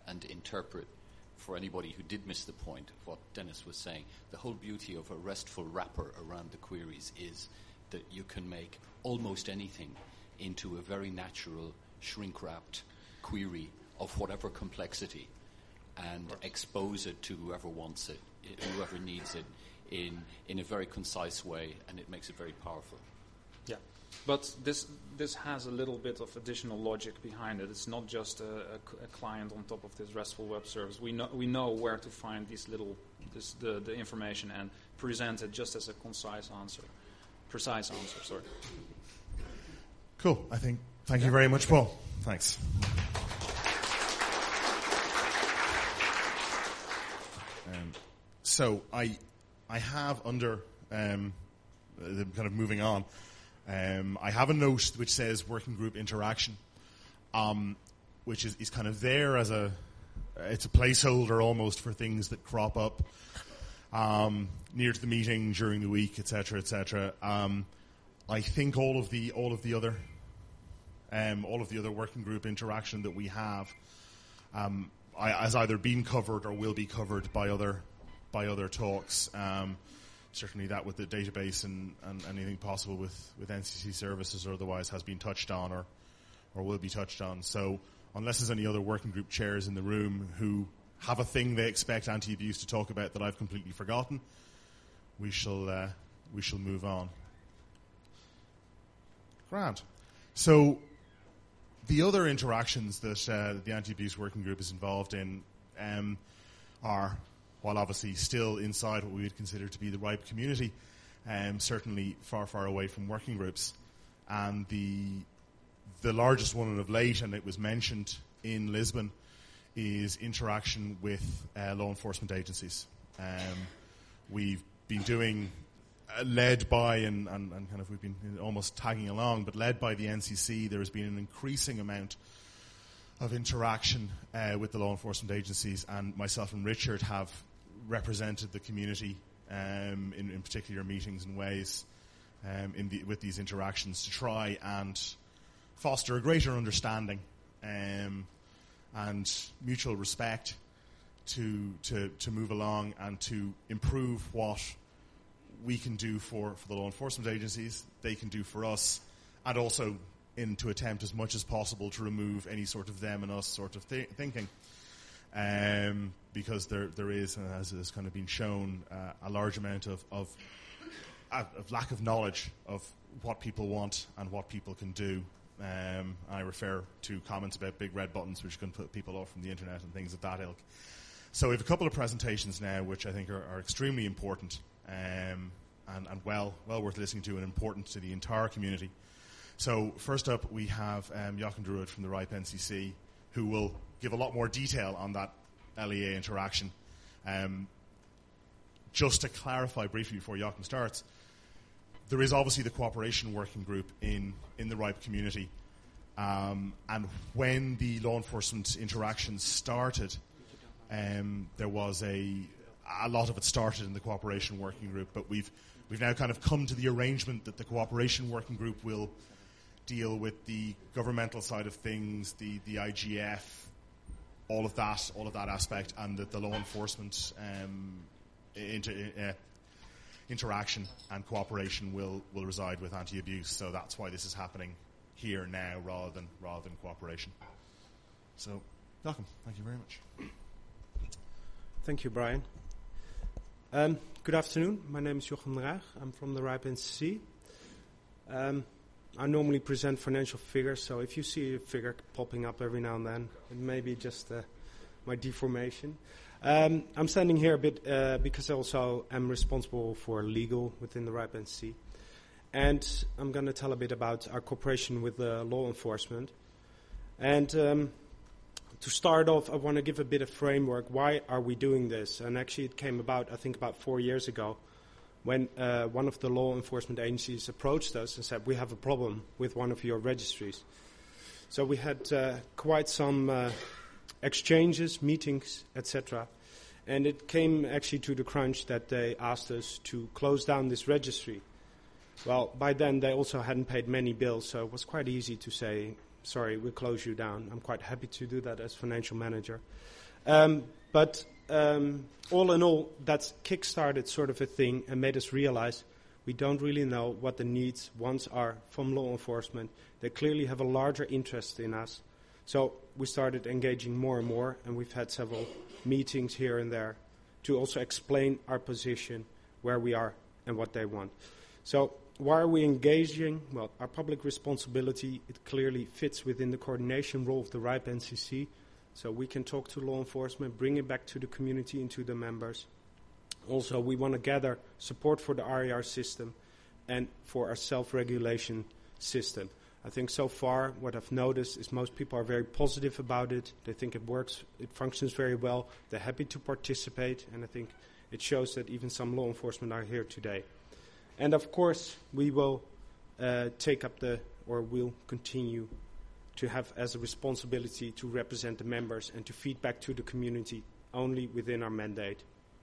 and interpret, for anybody who did miss the point of what Dennis was saying, the whole beauty of a RESTful wrapper around the queries is that you can make almost anything into a very natural, shrink-wrapped query of whatever complexity and expose it to whoever wants it, whoever needs it, in, in a very concise way, and it makes it very powerful. Yeah, but this this has a little bit of additional logic behind it. It's not just a, a, a client on top of this RESTful web service. We know we know where to find these little this, the the information and present it just as a concise answer, precise answer. Sorry. Cool. I think. Thank yeah. you very much, Paul. Thanks. Um, so I I have under um, the kind of moving on. Um, I have a note which says working group interaction, um, which is, is kind of there as a, it's a placeholder almost for things that crop up um, near to the meeting, during the week, et cetera, et cetera. Um, I think all of the all of the other um, all of the other working group interaction that we have um, I, has either been covered or will be covered by other by other talks. Um, Certainly that with the database and, and anything possible with, with N C C services or otherwise has been touched on or or will be touched on. So unless there's any other working group chairs in the room who have a thing they expect anti-abuse to talk about that I've completely forgotten, we shall uh, we shall move on. Grand. So the other interactions that uh, the anti-abuse working group is involved in um, are, while obviously still inside what we would consider to be the RIPE community, um, certainly far, far away from working groups. And the the largest one of late, and it was mentioned in Lisbon, is interaction with uh, law enforcement agencies. Um, we've been doing, uh, led by, and, and, and kind of we've been almost tagging along, but led by the N C C, there has been an increasing amount of interaction uh, with the law enforcement agencies, and myself and Richard have represented the community um, in, in particular meetings and ways um, in the, with these interactions to try and foster a greater understanding um, and mutual respect to, to to move along and to improve what we can do for, for the law enforcement agencies, they can do for us, and also in to attempt as much as possible to remove any sort of them and us sort of th- thinking. Um, because there there is, and as has kind of been shown, uh, a large amount of, of, of lack of knowledge of what people want and what people can do. Um, I refer to comments about big red buttons which can put people off from the internet and things of that ilk. So we have a couple of presentations now which I think are, are extremely important um, and, and well well worth listening to and important to the entire community. So first up we have um, Joachim de Roodt from the RIPE N C C, who will give a lot more detail on that L E A interaction. Um, just to clarify briefly before Joachim starts, there is obviously the cooperation working group in, in the RIPE community. Um, and when the law enforcement interactions started, um, there was a a lot of it started in the cooperation working group, but we've we've now kind of come to the arrangement that the cooperation working group will deal with the governmental side of things, the, the I G F, all of that, all of that aspect, and that the law enforcement um, inter, uh, interaction and cooperation will, will reside with anti-abuse. So that's why this is happening here now rather than rather than cooperation. So, welcome. Thank you very much. Thank you, Brian. Um, good afternoon. My name is Joachim de Roodt. I'm from the RIPE N C C. Um, I normally present financial figures, so if you see a figure popping up every now and then, it may be just uh, my deformation. Um, I'm standing here a bit uh, because I also am responsible for legal within the RIPE N C C. And I'm going to tell a bit about our cooperation with uh, law enforcement. And um, to start off, I want to give a bit of framework. Why are we doing this? And actually it came about, I think, about four years ago, when uh, one of the law enforcement agencies approached us and said, we have a problem with one of your registries. So we had uh, quite some uh, exchanges, meetings, et cetera. And it came actually to the crunch that they asked us to close down this registry. Well, by then they also hadn't paid many bills, so it was quite easy to say, sorry, we'll close you down. I'm quite happy to do that as financial manager. Um, but um, all in all, that's kick-started sort of a thing and made us realize we don't really know what the needs, wants are from law enforcement. They clearly have a larger interest in us. So we started engaging more and more, and we've had several meetings here and there to also explain our position, where we are, and what they want. So why are we engaging? Well, our public responsibility, it clearly fits within the coordination role of the RIPE N C C. So we can talk to law enforcement, bring it back to the community and to the members. Also, we want to gather support for the R A R system and for our self-regulation system. I think so far what I've noticed is most people are very positive about it. They think it works, it functions very well. They're happy to participate, and I think it shows that even some law enforcement are here today. And of course, we will uh, take up the, or will continue to have as a responsibility to represent the members and to feed back to the community only within our mandate.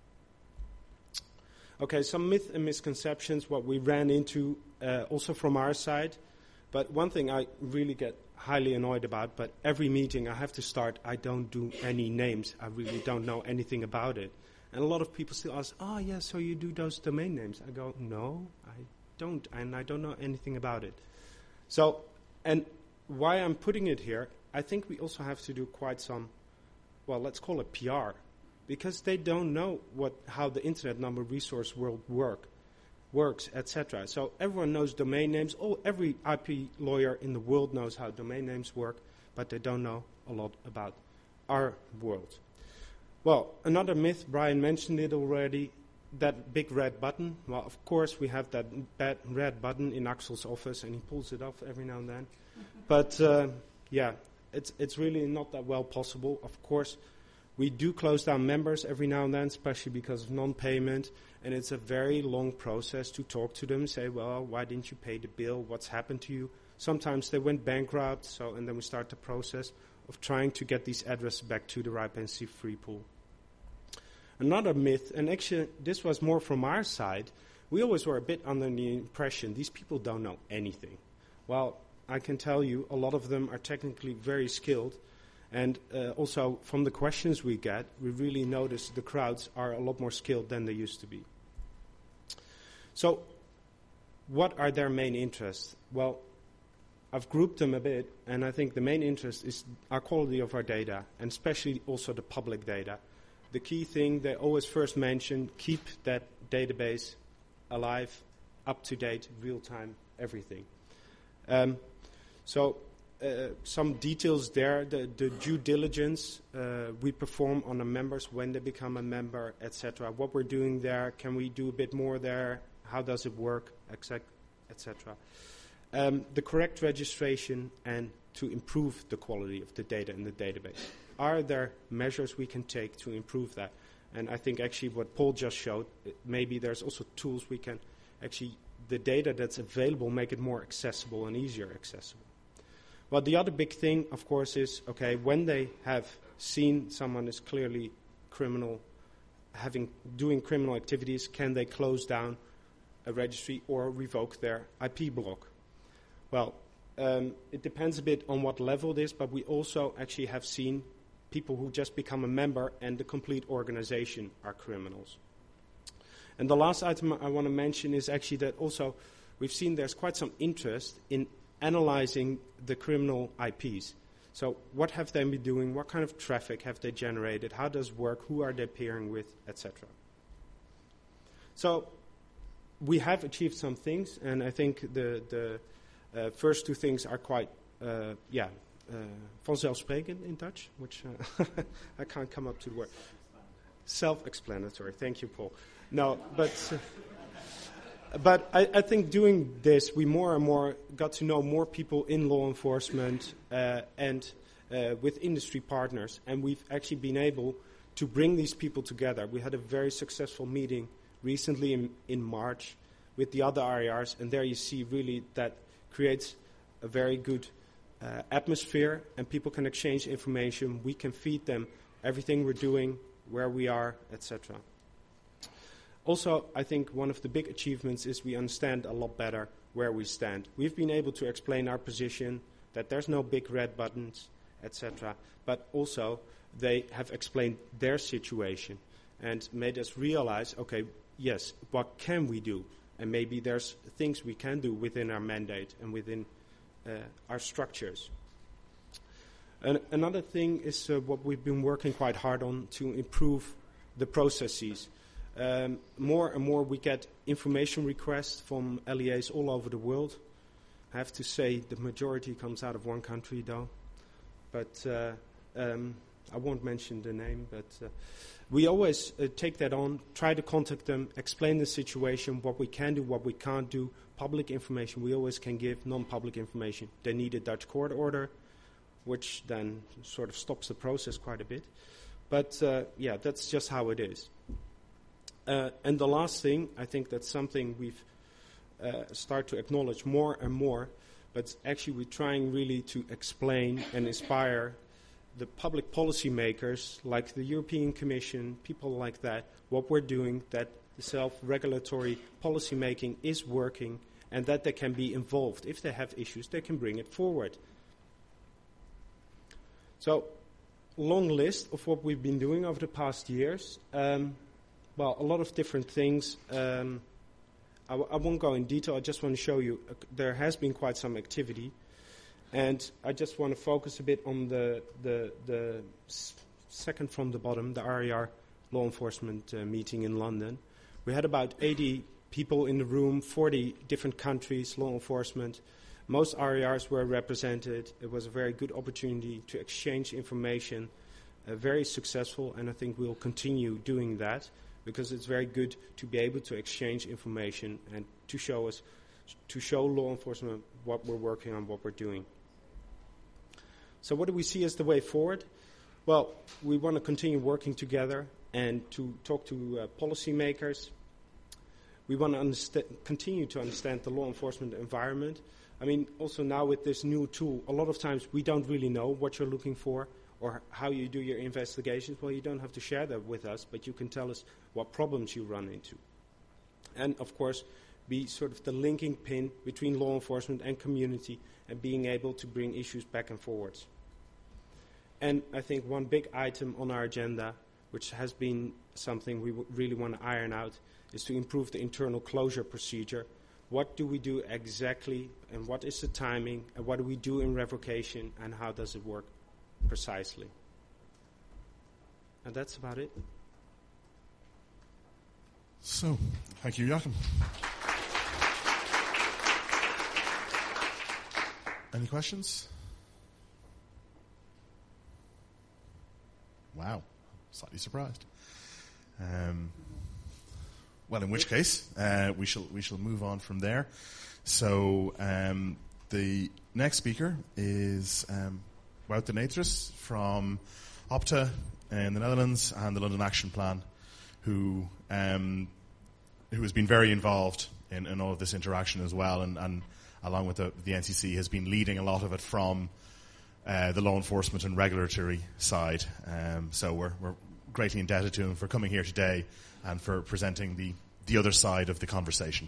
Okay, some myths and misconceptions, what we ran into uh, also from our side. But one thing I really get highly annoyed about, but every meeting I have to start, I don't do any names. I really don't know anything about it. And a lot of people still ask, oh, yeah, so you do those domain names. I go, no, I don't, and I don't know anything about it. So, and why I'm putting it here, I think we also have to do quite some, well, let's call it P R, because they don't know what how the Internet Number Resource World work. works, et cetera. So everyone knows domain names. Oh, every I P lawyer in the world knows how domain names work, but they don't know a lot about our world. Well, another myth, Brian mentioned it already, that big red button. Well, of course, we have that bad red button in Axel's office, and he pulls it off every now and then. But, uh, yeah, it's it's really not that well possible. Of course, we do close down members every now and then, especially because of non-payment, and it's a very long process to talk to them, say, well, why didn't you pay the bill? What's happened to you? Sometimes they went bankrupt, so and then we start the process of trying to get these addresses back to the RIPE N C C free pool. Another myth, and actually this was more from our side, we always were a bit under the impression these people don't know anything. Well, I can tell you a lot of them are technically very skilled. And uh, also from the questions we get, we really notice the crowds are a lot more skilled than they used to be. So what are their main interests? Well, I've grouped them a bit, and I think the main interest is our quality of our data, and especially also the public data. The key thing they always first mention, keep that database alive, up to date, real time, everything. Um, so Uh, some details there, the, the due diligence uh, we perform on the members when they become a member, et cetera. What we're doing there, can we do a bit more there? How does it work, et cetera. Um, the correct registration and to improve the quality of the data in the database. Are there measures we can take to improve that? And I think actually what Paul just showed, maybe there's also tools we can actually, the data that's available, make it more accessible and easier accessible. Well, the other big thing, of course, is, okay, when they have seen someone is clearly criminal, having doing criminal activities, can they close down a registry or revoke their I P block? Well, um, it depends a bit on what level it is, but we also actually have seen people who just become a member and the complete organization are criminals. And the last item I want to mention is actually that also we've seen there's quite some interest in analyzing the criminal I Ps. So what have they been doing? What kind of traffic have they generated? How does it work? Who are they pairing with, et cetera. So we have achieved some things, and I think the, the uh, first two things are quite, uh, yeah, uh, vanzelfsprekend in Dutch, which uh, I can't come up to the word. Self-explanatory. Thank you, Paul. No, but... Uh, But I, I think doing this, we more and more got to know more people in law enforcement uh, and uh, with industry partners, and we've actually been able to bring these people together. We had a very successful meeting recently in, in March with the other R A Rs, and there you see really that creates a very good uh, atmosphere, and people can exchange information. We can feed them everything we're doing, where we are, et cetera. Also, I think one of the big achievements is we understand a lot better where we stand. We've been able to explain our position, that there's no big red buttons, et cetera. But also, they have explained their situation and made us realize, okay, yes, what can we do? And maybe there's things we can do within our mandate and within uh, our structures. And another thing is uh, what we've been working quite hard on to improve the processes. Um, more and more we get information requests from L E As all over the world. I have to say the majority comes out of one country though. But uh, um, I won't mention the name, but uh, we always uh, take that on, try to contact them, explain the situation, what we can do, what we can't do. Public information we always can give, non-public information. They need a Dutch court order, which then sort of stops the process quite a bit. But uh, yeah, that's just how it is. Uh, and the last thing, I think that's something we've uh, started to acknowledge more and more, but actually we're trying really to explain and inspire the public policy makers, like the European Commission, people like that, what we're doing, that the self-regulatory policy making is working, and that they can be involved. If they have issues, they can bring it forward. So, long list of what we've been doing over the past years. Um, well, a lot of different things. Um, I, w- I won't go in detail. I just want to show you uh, there has been quite some activity. And I just want to focus a bit on the, the, the s- second from the bottom, the R E R law enforcement uh, meeting in London. We had about eighty people in the room, forty different countries, law enforcement. Most R E Rs were represented. It was a very good opportunity to exchange information, uh, very successful, and I think we'll continue doing that because it's very good to be able to exchange information and to show us, to show law enforcement what we're working on, what we're doing. So what do we see as the way forward? Well, we want to continue working together and to talk to uh, policymakers. We want to understa- continue to understand the law enforcement environment. I mean, also now with this new tool, a lot of times we don't really know what you're looking for or how you do your investigations. Well, you don't have to share that with us, but you can tell us what problems you run into. And, of course, be sort of the linking pin between law enforcement and community and being able to bring issues back and forwards. And I think one big item on our agenda, which has been something we w- really want to iron out, is to improve the internal closure procedure. What do we do exactly, and what is the timing, and what do we do in revocation, and how does it work precisely? And that's about it. So, thank you, Joachim. Any questions? Wow, slightly surprised. Um, well, in which case, uh, we shall we shall move on from there. So um, the next speaker is um, Wout de Neters from Opta in the Netherlands and the London Action Plan, who um, who has been very involved in, in all of this interaction as well, and, and along with the, the N C C, has been leading a lot of it from uh, the law enforcement and regulatory side. Um, so we're, we're greatly indebted to him for coming here today and for presenting the, the other side of the conversation.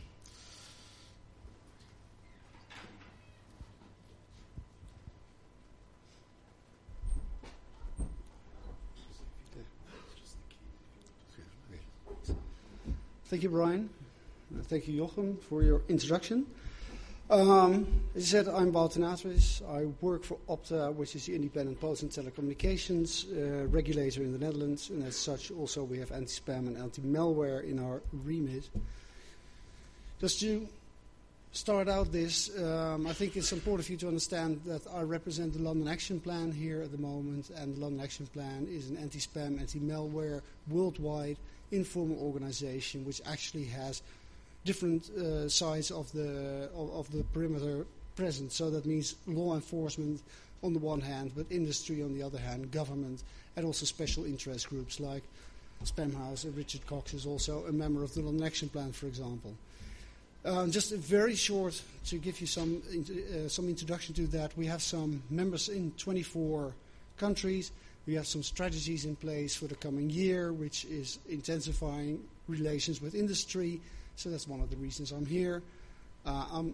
Thank you, Brian. Uh, thank you, Jochem, for your introduction. Um, as you said, I'm Wout de Neters. I work for Opta, which is the independent post and telecommunications uh, regulator in the Netherlands, and as such, also we have anti-spam and anti-malware in our remit. Just to start out this, um, I think it's important for you to understand that I represent the London Action Plan here at the moment, and the London Action Plan is an anti-spam, anti-malware worldwide informal organization which actually has different uh, sides of the of, of the perimeter present. So that means law enforcement on the one hand, but industry on the other hand, government, and also special interest groups like Spamhaus. And Richard Cox is also a member of the London Action Plan, for example. Uh, just a very short to give you some uh, some introduction to that. We have some members in twenty-four countries. We have some strategies in place for the coming year, which is intensifying relations with industry. So that's one of the reasons I'm here. Uh, I'm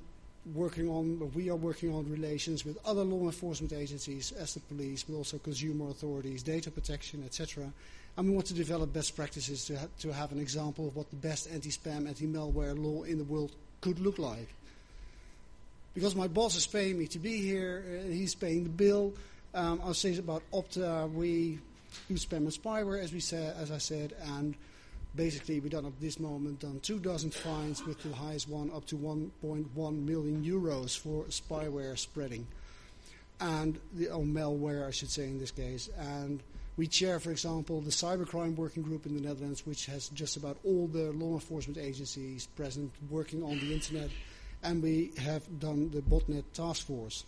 working on, we are working on relations with other law enforcement agencies, as the police, but also consumer authorities, data protection, et cetera. And we want to develop best practices to, ha- to have an example of what the best anti-spam, anti-malware law in the world could look like. Because my boss is paying me to be here, uh, he's paying the bill. Um, I'll say about Opta, we do spam and spyware, as we said, as I said, and basically we done at this moment done two dozen fines with the highest one up to one point one million euros for spyware spreading, and the or malware, I should say in this case. And we chair, for example, the cybercrime working group in the Netherlands, which has just about all the law enforcement agencies present working on the internet, and we have done the botnet task force.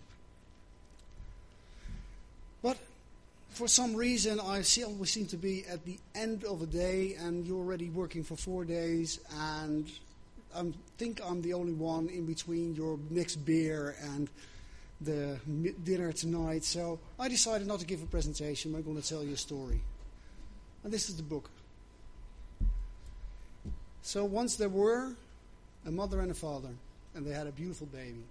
But for some reason, I see we seem to be at the end of a day, and you're already working for four days, and I think I'm the only one in between your next beer and the dinner tonight. So I decided not to give a presentation. I'm going to tell you a story. And this is the book. So once there were a mother and a father, and they had a beautiful baby.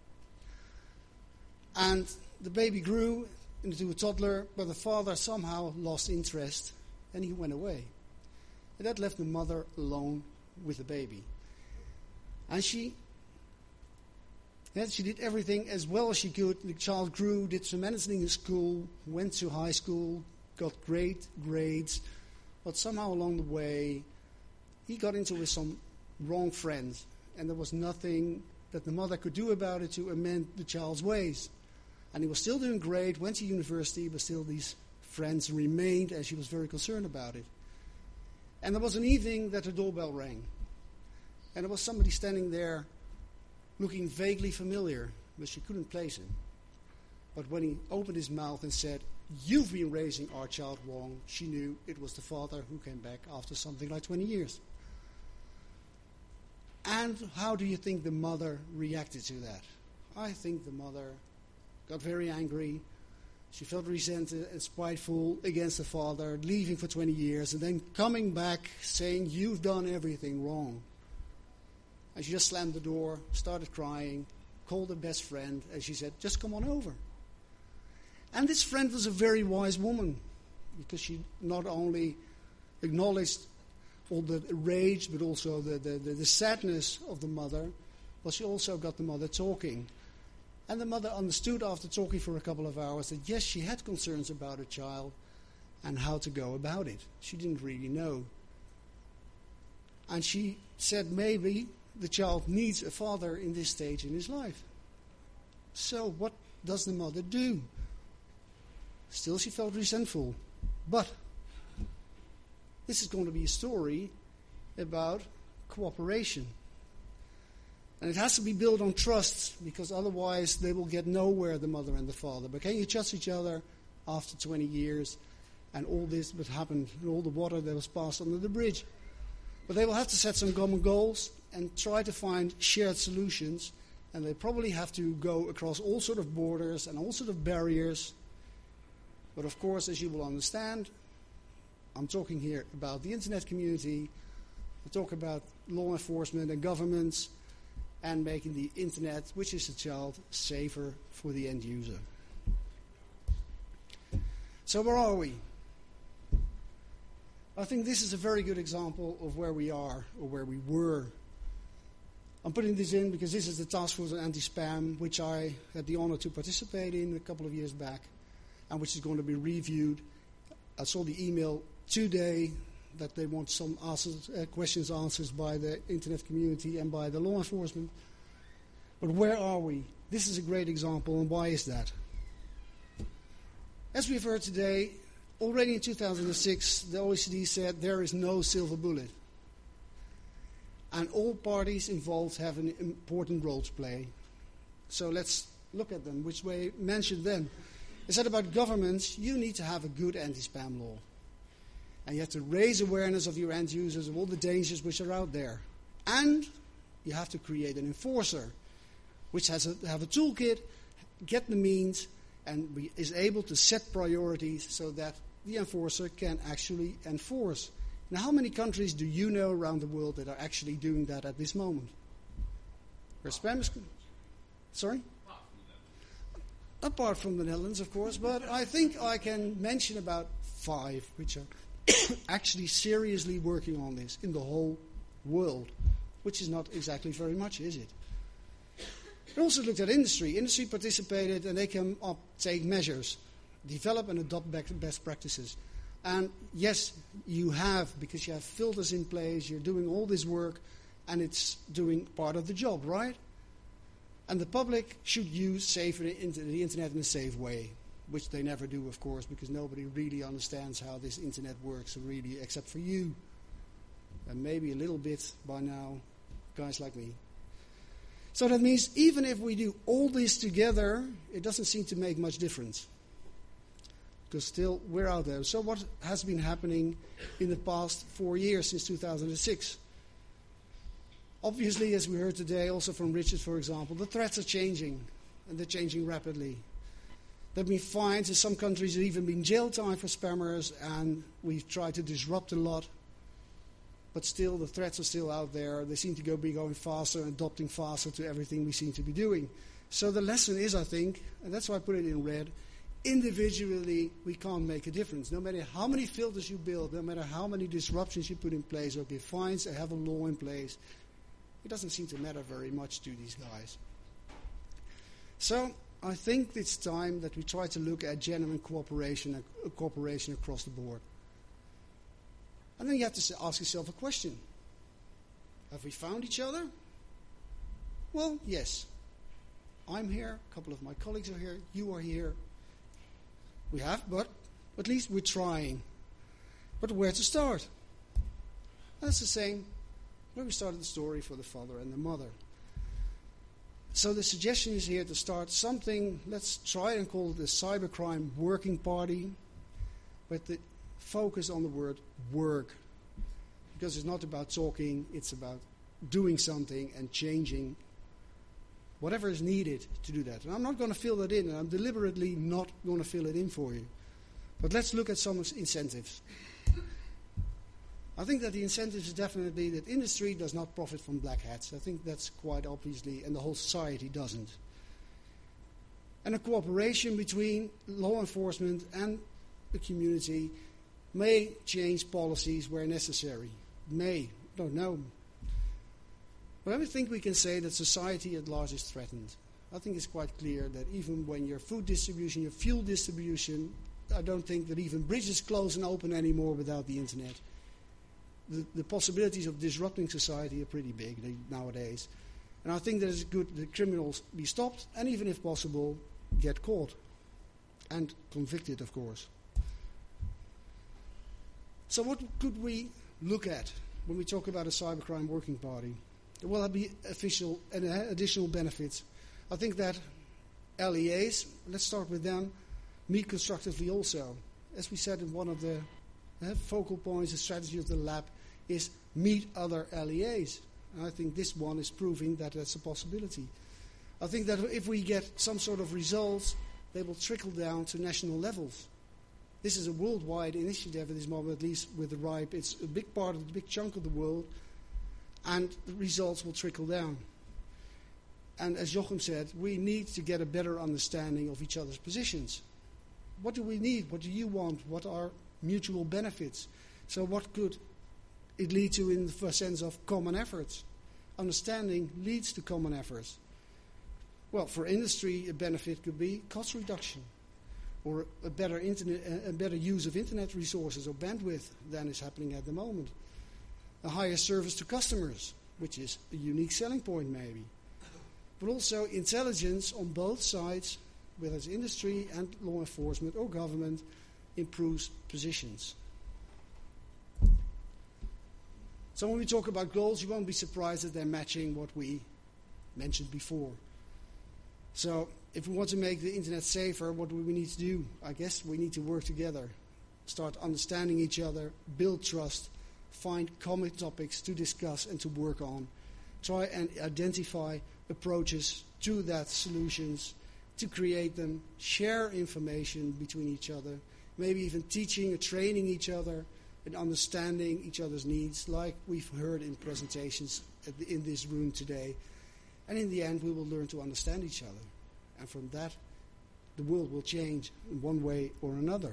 And the baby grew into a toddler, but the father somehow lost interest, and he went away. And that left the mother alone with the baby. And she, yeah, she did everything as well as she could. The child grew, did tremendously in school, went to high school, got great grades, but somehow along the way, he got into with some wrong friends, and there was nothing that the mother could do about it to amend the child's ways. And he was still doing great, went to university, but still these friends remained, and she was very concerned about it. And there was an evening that the doorbell rang. And there was somebody standing there looking vaguely familiar, but she couldn't place him. But when he opened his mouth and said, "You've been raising our child wrong," she knew it was the father who came back after something like twenty years. And how do you think the mother reacted to that? I think the mother got very angry. She felt resented and spiteful against the father, leaving for twenty years, and then coming back saying, "You've done everything wrong." And she just slammed the door, started crying, called her best friend, and she said, "Just come on over." And this friend was a very wise woman, because she not only acknowledged all the rage, but also the, the, the, the sadness of the mother, but she also got the mother talking. And the mother understood after talking for a couple of hours that yes, she had concerns about her child and how to go about it. She didn't really know. And she said maybe the child needs a father in this stage in his life. So what does the mother do? Still she felt resentful. But this is going to be a story about cooperation. And it has to be built on trust, because otherwise they will get nowhere, the mother and the father. But can you trust each other after twenty years and all this that happened, and all the water that was passed under the bridge? But they will have to set some common goals and try to find shared solutions. And they probably have to go across all sort of borders and all sort of barriers. But of course, as you will understand, I'm talking here about the internet community. I talk about law enforcement and governments, and making the internet, which is a child, safer for the end user. So where are we? I think this is a very good example of where we are, or where we were. I'm putting this in because this is the Task Force on Anti-Spam, which I had the honor to participate in a couple of years back, and which is going to be reviewed. I saw the email today that they want some answers, uh, questions answered by the internet community and by the law enforcement. But where are we? This is a great example, and why is that? As we've heard today, already in two thousand six, the O E C D said there is no silver bullet. And all parties involved have an important role to play. So let's look at them, which way mentioned them. They said about governments, you need to have a good anti-spam law. And you have to raise awareness of your end users of all the dangers which are out there. And you have to create an enforcer, which has to have a toolkit, get the means, and be, is able to set priorities so that the enforcer can actually enforce. Now, how many countries do you know around the world that are actually doing that at this moment? Where spam is, Sorry? Apart from the Netherlands, of course, but I think I can mention about five which are actually seriously working on this in the whole world, which is not exactly very much, is it? We also looked at industry. Industry participated and they can up, take measures, develop and adopt best practices. And yes, you have, because you have filters in place, you're doing all this work, and it's doing part of the job, right? And the public should use safer the internet in a safe way, which they never do, of course, because nobody really understands how this internet works, really, except for you. And maybe a little bit by now, guys like me. So that means even if we do all this together, it doesn't seem to make much difference. Because still, we're out there. So what has been happening in the past four years, since two thousand six? Obviously, as we heard today, also from Richard, for example, the threats are changing, and they're changing rapidly. There have been fines. In some countries, there have even been jail time for spammers, and we've tried to disrupt a lot. But still, the threats are still out there. They seem to go, be going faster and adopting faster to everything we seem to be doing. So the lesson is, I think, and that's why I put it in red, individually, we can't make a difference. No matter how many filters you build, no matter how many disruptions you put in place, or give fines, or have a law in place, it doesn't seem to matter very much to these guys. So I think it's time that we try to look at genuine cooperation, uh, cooperation across the board. And then you have to ask yourself a question. Have we found each other? Well, yes. I'm here, a couple of my colleagues are here, you are here. We have, but at least we're trying. But where to start? That's the same where we started the story for the father and the mother. So the suggestion is here to start something, let's try and call it the cybercrime working party, with the focus on the word work. Because it's not about talking, it's about doing something and changing whatever is needed to do that. And I'm not going to fill that in, and I'm deliberately not going to fill it in for you. But let's look at some incentives. I think that the incentive is definitely that industry does not profit from black hats. I think that's quite obviously, and the whole society doesn't. And a cooperation between law enforcement and the community may change policies where necessary. May, don't know. But I think we can say that society at large is threatened. I think it's quite clear that even when your food distribution, your fuel distribution, I don't think that even bridges close and open anymore without the internet. The, the possibilities of disrupting society are pretty big nowadays. And I think that it's good that criminals be stopped and even if possible, get caught. And convicted, of course. So what could we look at when we talk about a cybercrime working party? Will there be official and additional benefits? I think that L E As, let's start with them, meet constructively also. As we said in one of the uh, focal points, the strategy of the lab is meet other L E As. And I think this one is proving that that's a possibility. I think that if we get some sort of results, they will trickle down to national levels. This is a worldwide initiative at this moment, at least with the RIPE. It's a big part of the big chunk of the world, and the results will trickle down. And as Jochem said, we need to get a better understanding of each other's positions. What do we need? What do you want? What are mutual benefits? So what could it lead to in the sense of common efforts? Understanding leads to common efforts. Well, for industry, a benefit could be cost reduction, or a better internet, a better use of internet resources or bandwidth than is happening at the moment. A higher service to customers, which is a unique selling point maybe. But also intelligence on both sides, whether it's industry and law enforcement or government, improves positions. So when we talk about goals, you won't be surprised that they're matching what we mentioned before. So if we want to make the internet safer, what do we need to do? I guess we need to work together, start understanding each other, build trust, find common topics to discuss and to work on, try and identify approaches to that solutions, to create them, share information between each other, maybe even teaching or training each other and understanding each other's needs, like we've heard in presentations at the, in this room today. And in the end, we will learn to understand each other. And from that, the world will change in one way or another.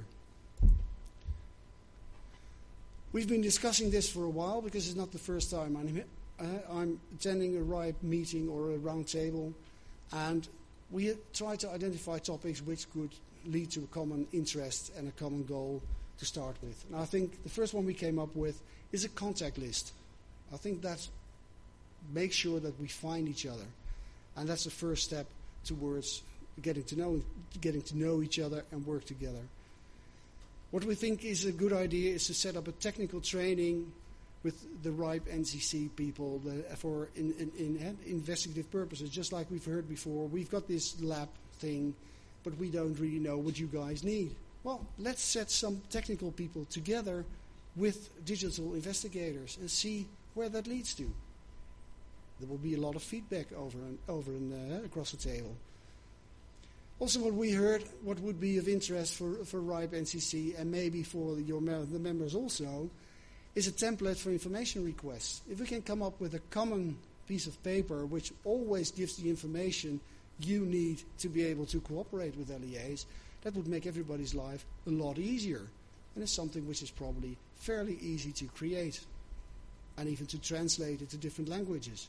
We've been discussing this for a while because it's not the first time I'm, uh, I'm attending a RIPE meeting or a round table, and we try to identify topics which could lead to a common interest and a common goal to start with. And I think the first one we came up with is a contact list. I think that makes sure that we find each other, and that's the first step towards getting to know getting to know each other and work together. What we think is a good idea is to set up a technical training with the RIPE N C C people the, for in, in, in investigative purposes, just like we've heard before. We've got this lab thing, but we don't really know what you guys need. Well, let's set some technical people together with digital investigators and see where that leads to. There will be a lot of feedback over and over and uh, across the table. Also, what we heard, what would be of interest for, for RIPE N C C and maybe for your the members also, is a template for information requests. If we can come up with a common piece of paper which always gives the information you need to be able to cooperate with L E As, that would make everybody's life a lot easier. And it's something which is probably fairly easy to create and even to translate it to different languages.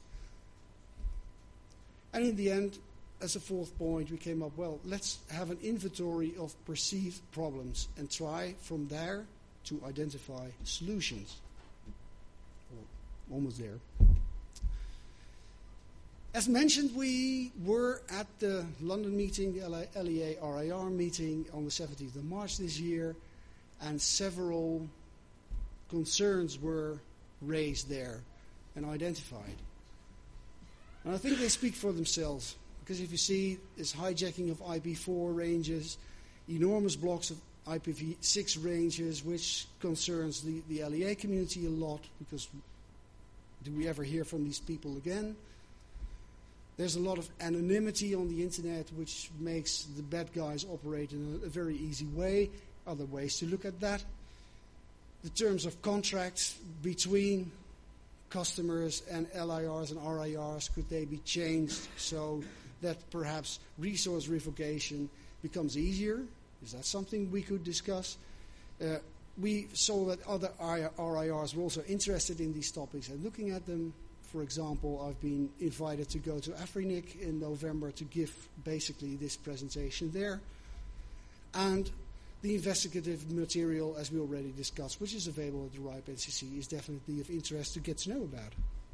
And in the end, as a fourth point, we came up, well, let's have an inventory of perceived problems and try from there to identify solutions. Well, almost there. As mentioned, we were at the London meeting, the L E A R I R meeting on the seventeenth of March this year, and several concerns were raised there and identified. And I think they speak for themselves. Because if you see this hijacking of I P four ranges, enormous blocks of I P v six ranges, which concerns the, the L E A community a lot, because do we ever hear from these people again? There's a lot of anonymity on the internet, which makes the bad guys operate in a, a very easy way. Other ways to look at that. The terms of contracts between customers and L I Rs and R I Rs, could they be changed so that perhaps resource revocation becomes easier? Is that something we could discuss? Uh, we saw that other R I Rs were also interested in these topics and looking at them. For example, I've been invited to go to Afrinic in November to give basically this presentation there. And the investigative material, as we already discussed, which is available at the RIPE N C C, is definitely of interest to get to know about.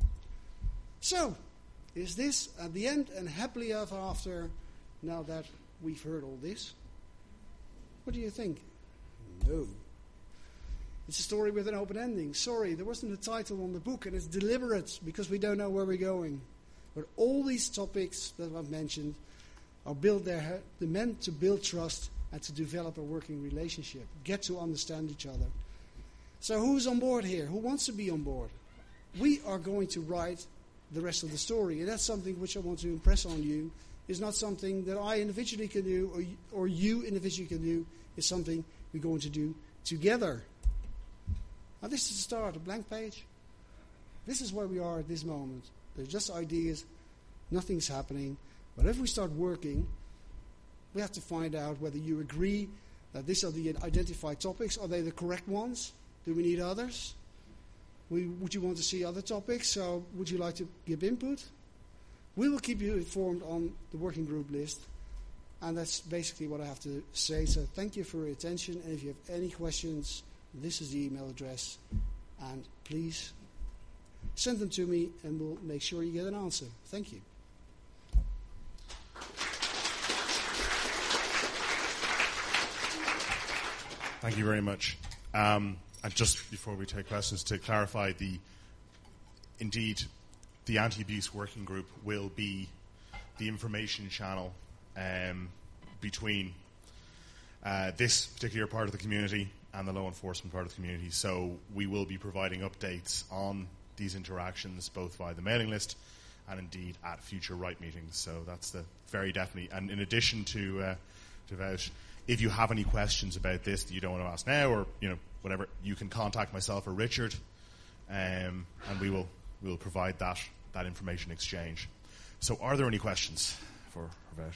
So, is this at the end and happily ever after, now that we've heard all this? What do you think? No. It's a story with an open ending. Sorry, there wasn't a title on the book, and it's deliberate because we don't know where we're going. But all these topics that I've mentioned are built there, they're meant to build trust and to develop a working relationship, get to understand each other. So who's on board here? Who wants to be on board? We are going to write the rest of the story, and that's something which I want to impress on you. It's not something that I individually can do or, or you individually can do. It's something we're going to do together. Now this is the start, a blank page. This is where we are at this moment. There's just ideas, nothing's happening. But if we start working, we have to find out whether you agree that these are the identified topics. Are they the correct ones? Do we need others? We, would you want to see other topics? So would you like to give input? We will keep you informed on the working group list. And that's basically what I have to say. So thank you for your attention. And if you have any questions, this is the email address. And please send them to me and we'll make sure you get an answer. Thank you. Thank you very much. Um, and just before we take questions, to clarify, the indeed the anti-abuse working group will be the information channel um, between uh, this particular part of the community and the law enforcement part of the community. So we will be providing updates on these interactions both via the mailing list and indeed at future RIPE meetings. So that's the very definitely. And in addition to uh, to Vouch, if you have any questions about this that you don't want to ask now, or you know whatever, you can contact myself or Richard, um, and we will we will provide that that information exchange. So are there any questions for Wout?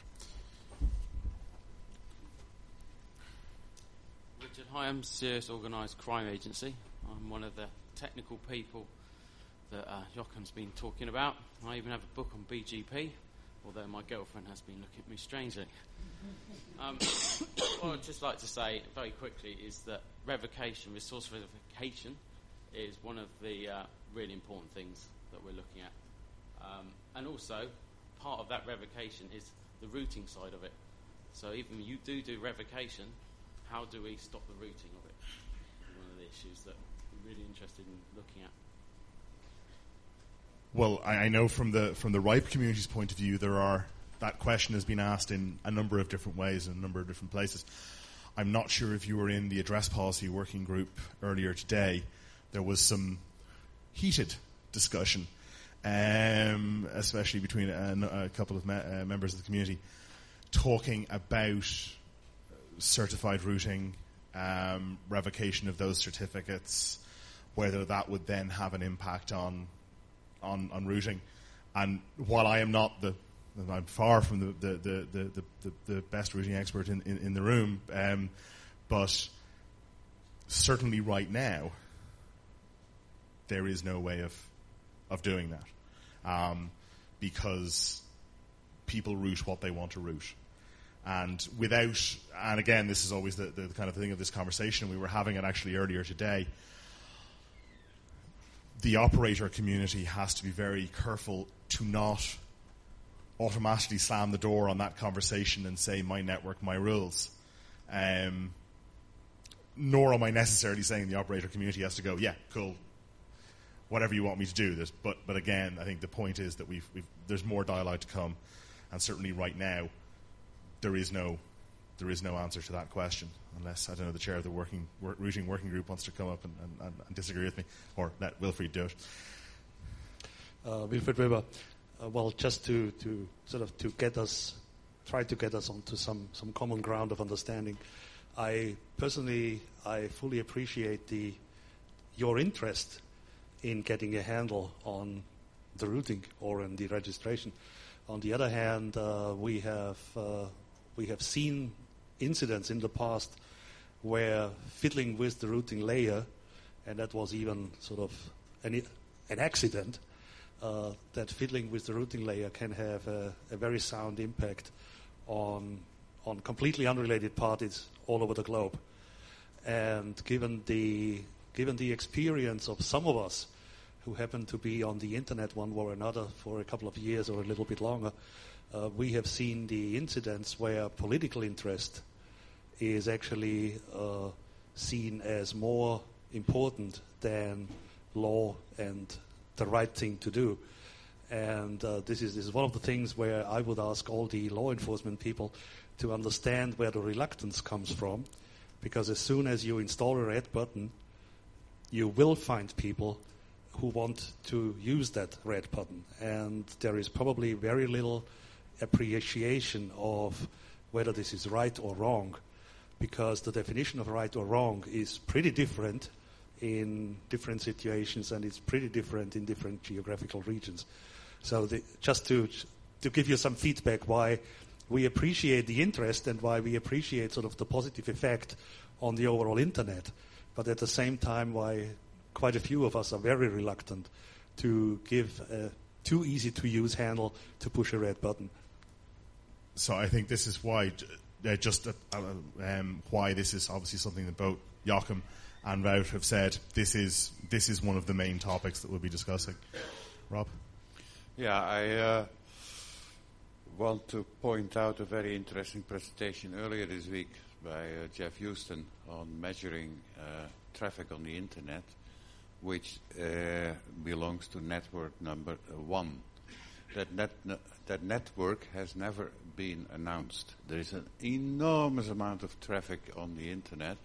Richard, hi, I'm Serious Organised Crime Agency. I'm one of the technical people that uh, Joachim's been talking about. I even have a book on B G P, although my girlfriend has been looking at me strangely. Um, what I'd just like to say very quickly is that revocation, resource verification, is one of the uh, really important things that we're looking at. Um, and also, part of that revocation is the routing side of it. So even you do do revocation, how do we stop the routing of it? One of the issues that we're really interested in looking at. Well, I, I know from the from the RIPE community's point of view, there are that question has been asked in a number of different ways in a number of different places. I'm not sure if you were in the address policy working group earlier today. There was some heated discussion, um, especially between a, a couple of me, uh, members of the community, talking about certified routing, um, revocation of those certificates, whether that would then have an impact on on, on routing. And while I am not the I'm far from the the, the, the, the, the best routing expert in, in, in the room, um, but certainly right now there is no way of of doing that, um, because people route what they want to route. And without, and again, this is always the, the kind of thing of this conversation, we were having it actually earlier today, the operator community has to be very careful to not automatically slam the door on that conversation and say, my network, my rules. Um, nor am I necessarily saying the operator community has to go, yeah, cool, whatever you want me to do. This, but, but again, I think the point is that we've, we've, there's more dialogue to come, and certainly right now, there is no, there is no answer to that question, unless, I don't know, the chair of the working work, routing working group wants to come up and, and, and disagree with me, or let Wilfried do it. Uh, Wilfried Weber. Uh, well, just to, to sort of to get us, try to get us onto some, some common ground of understanding. I personally, I fully appreciate the your interest in getting a handle on the routing or in the registration. On the other hand, uh, we have uh, we have seen incidents in the past where fiddling with the routing layer, and that was even sort of an, an accident, uh, that fiddling with the routing layer can have a, a very sound impact on on completely unrelated parties all over the globe. And given the given the experience of some of us who happen to be on the internet one way or another for a couple of years or a little bit longer, uh, we have seen the incidents where political interest is actually uh, seen as more important than law and the right thing to do. And uh, this is this is one of the things where I would ask all the law enforcement people to understand where the reluctance comes from, because as soon as you install a red button, you will find people who want to use that red button, and there is probably very little appreciation of whether this is right or wrong, because the definition of right or wrong is pretty different in different situations, and it's pretty different in different geographical regions. So the, just to to give you some feedback why we appreciate the interest and why we appreciate sort of the positive effect on the overall internet, but at the same time why quite a few of us are very reluctant to give a too easy to use handle to push a red button. So I think this is why, uh, just uh, um, why this is obviously something that both Joachim and Wout have said. This is this is one of the main topics that we'll be discussing. Rob? Yeah, I uh, want to point out a very interesting presentation earlier this week by uh, Jeff Houston on measuring uh, traffic on the internet, which uh, belongs to network number uh, one. That, net, n- that network has never been announced. There is an enormous amount of traffic on the internet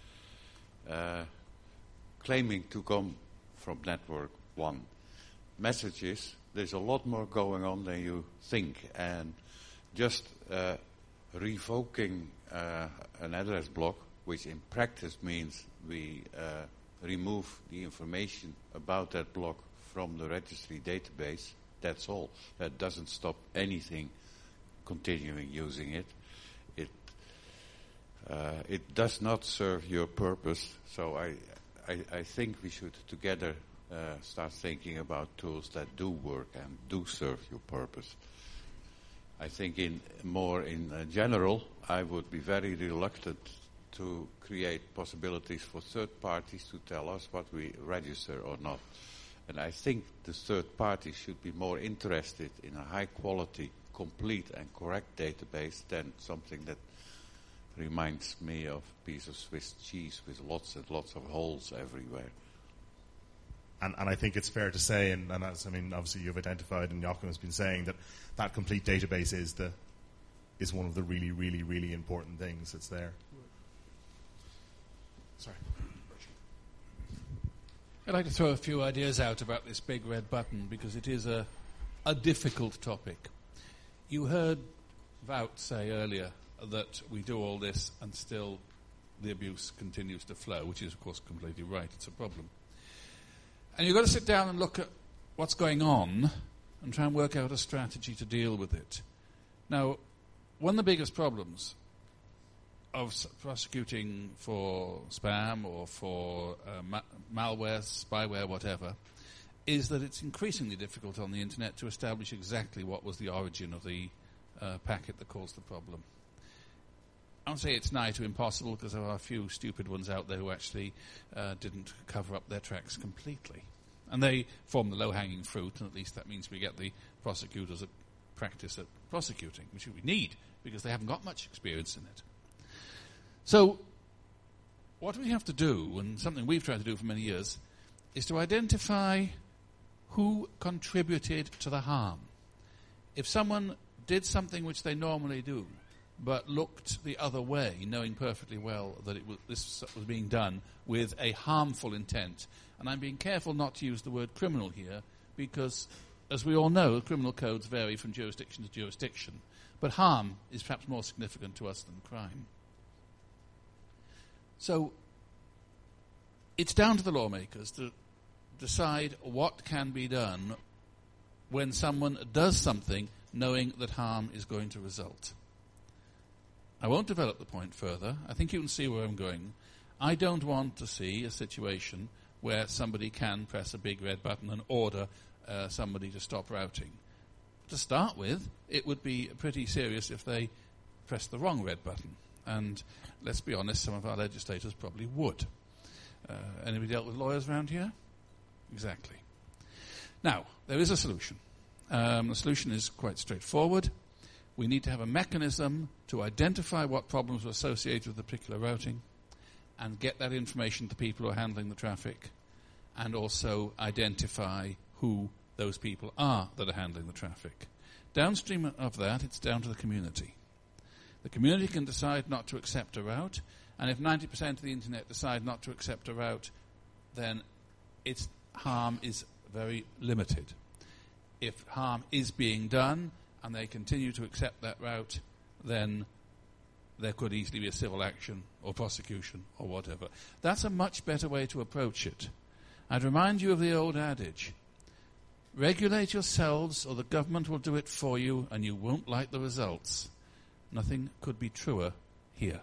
uh, claiming to come from network one. Message is, there's a lot more going on than you think, and just uh, revoking uh, an address block, which in practice means we uh, remove the information about that block from the registry database, That's all. That doesn't stop anything continuing using it. It uh, it does not serve your purpose. So I I, I think we should together uh, start thinking about tools that do work and do serve your purpose. I think in more in uh, general, I would be very reluctant to create possibilities for third parties to tell us what we register or not. And I think the third parties should be more interested in a high quality, complete and correct database than something that reminds me of a piece of Swiss cheese with lots and lots of holes everywhere. And, and I think it's fair to say, and, and as I mean, obviously you've identified, and Joachim has been saying, that that complete database is the is one of the really, really, really important things that's there. Sorry. I'd like to throw a few ideas out about this big red button because it is a, a difficult topic. You heard Wout say earlier that we do all this and still the abuse continues to flow, which is, of course, completely right. It's a problem. And you've got to sit down and look at what's going on and try and work out a strategy to deal with it. Now, one of the biggest problems of s- prosecuting for spam or for uh, ma- malware, spyware, whatever, is that it's increasingly difficult on the internet to establish exactly what was the origin of the uh, packet that caused the problem. I don't say it's nigh to impossible because there are a few stupid ones out there who actually uh, didn't cover up their tracks completely. And they form the low-hanging fruit, and at least that means we get the prosecutors at practice at prosecuting, which we need because they haven't got much experience in it. So what we have to do, and something we've tried to do for many years, is to identify who contributed to the harm. If someone did something which they normally do, but looked the other way, knowing perfectly well that it was, this was being done with a harmful intent, and I'm being careful not to use the word criminal here, because, as we all know, criminal codes vary from jurisdiction to jurisdiction, but harm is perhaps more significant to us than crime. So it's down to the lawmakers to decide what can be done when someone does something knowing that harm is going to result. I won't develop the point further. I think you can see where I'm going. I don't want to see a situation where somebody can press a big red button and order uh, somebody to stop routing. To start with, it would be pretty serious if they pressed the wrong red button. And let's be honest, some of our legislators probably would. Uh, anybody dealt with lawyers around here? Exactly. Now, there is a solution. Um, the solution is quite straightforward. We need to have a mechanism to identify what problems are associated with the particular routing and get that information to the people who are handling the traffic, and also identify who those people are that are handling the traffic. Downstream of that, it's down to the community. The community can decide not to accept a route, and if ninety percent of the internet decide not to accept a route, then its harm is very limited. If harm is being done and they continue to accept that route, then there could easily be a civil action or prosecution or whatever. That's a much better way to approach it. I'd remind you of the old adage, regulate yourselves or the government will do it for you and you won't like the results. Nothing could be truer here.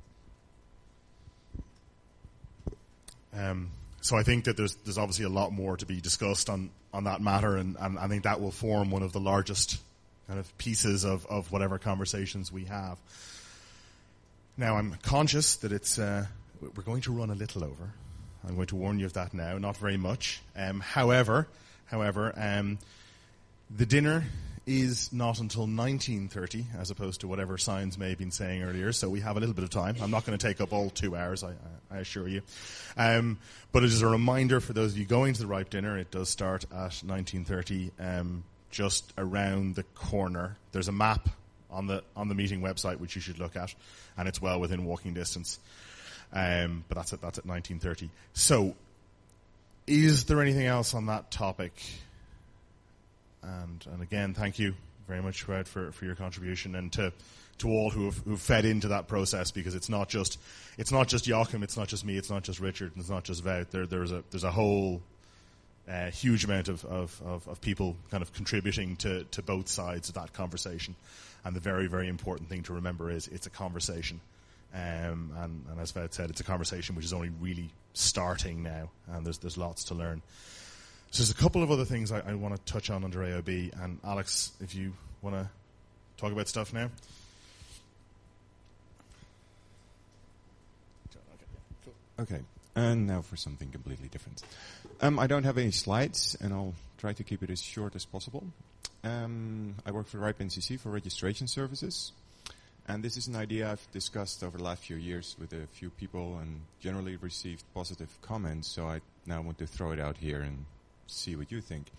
Um, so I think that there's there's obviously a lot more to be discussed on, on that matter, and, and I think that will form one of the largest kind of pieces of, of whatever conversations we have. Now, I'm conscious that it's uh, we're going to run a little over. I'm going to warn you of that now, not very much. Um, however, however, um, the dinner is not until nineteen thirty, as opposed to whatever Signs may have been saying earlier, so we have a little bit of time. I'm not going to take up all two hours, I, I assure you. Um, but it is a reminder for those of you going to the RIPE dinner, it does start at nineteen thirty, um, just around the corner. There's a map on the on the meeting website which you should look at, and it's well within walking distance. Um, but that's at, that's at nineteen thirty. So, is there anything else on that topic? And, and again, thank you very much, Fred, for, for your contribution, and to to all who have who've fed into that process, because it's not just it's not just Joachim, it's not just me, it's not just Richard, and it's not just Wout. There there's a there's a whole a huge amount of, of, of, of people kind of contributing to, to both sides of that conversation. And the very, very important thing to remember is it's a conversation. Um, and, and as Wout said, it's a conversation which is only really starting now, and there's there's lots to learn. So there's a couple of other things I, I want to touch on under A O B. And Alex, if you want to talk about stuff now. Okay, and now for something completely different. Um, I don't have any slides, and I'll try to keep it as short as possible. Um, I work for RIPE N C C for registration services, and this is an idea I've discussed over the last few years with a few people and generally received positive comments, so I now want to throw it out here and see what you think.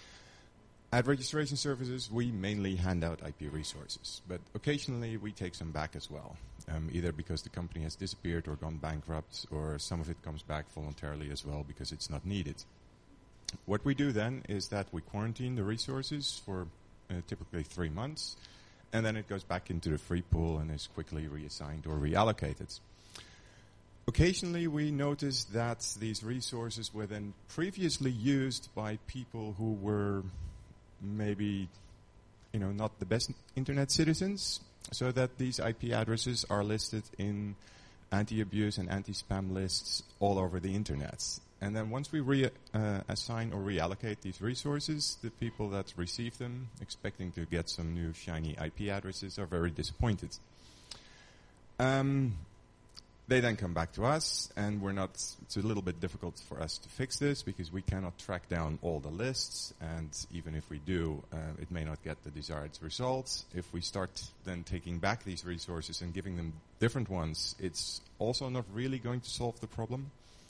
At registration services, we mainly hand out I P resources, but occasionally we take some back as well, um, either because the company has disappeared or gone bankrupt, or some of it comes back voluntarily as well because it's not needed. What we do then is that we quarantine the resources for uh, typically three months, and then it goes back into the free pool and is quickly reassigned or reallocated. Occasionally we notice that these resources were then previously used by people who were maybe, you know, not the best internet citizens, so that these I P addresses are listed in anti-abuse and anti-spam lists all over the internet. And then once we re- uh, assign or reallocate these resources, the people that receive them, expecting to get some new shiny I P addresses, are very disappointed. Um, They then come back to us, and we're not, it's a little bit difficult for us to fix this because we cannot track down all the lists, and even if we do, uh, it may not get the desired results. If we start then taking back these resources and giving them different ones, it's also not really going to solve the problem.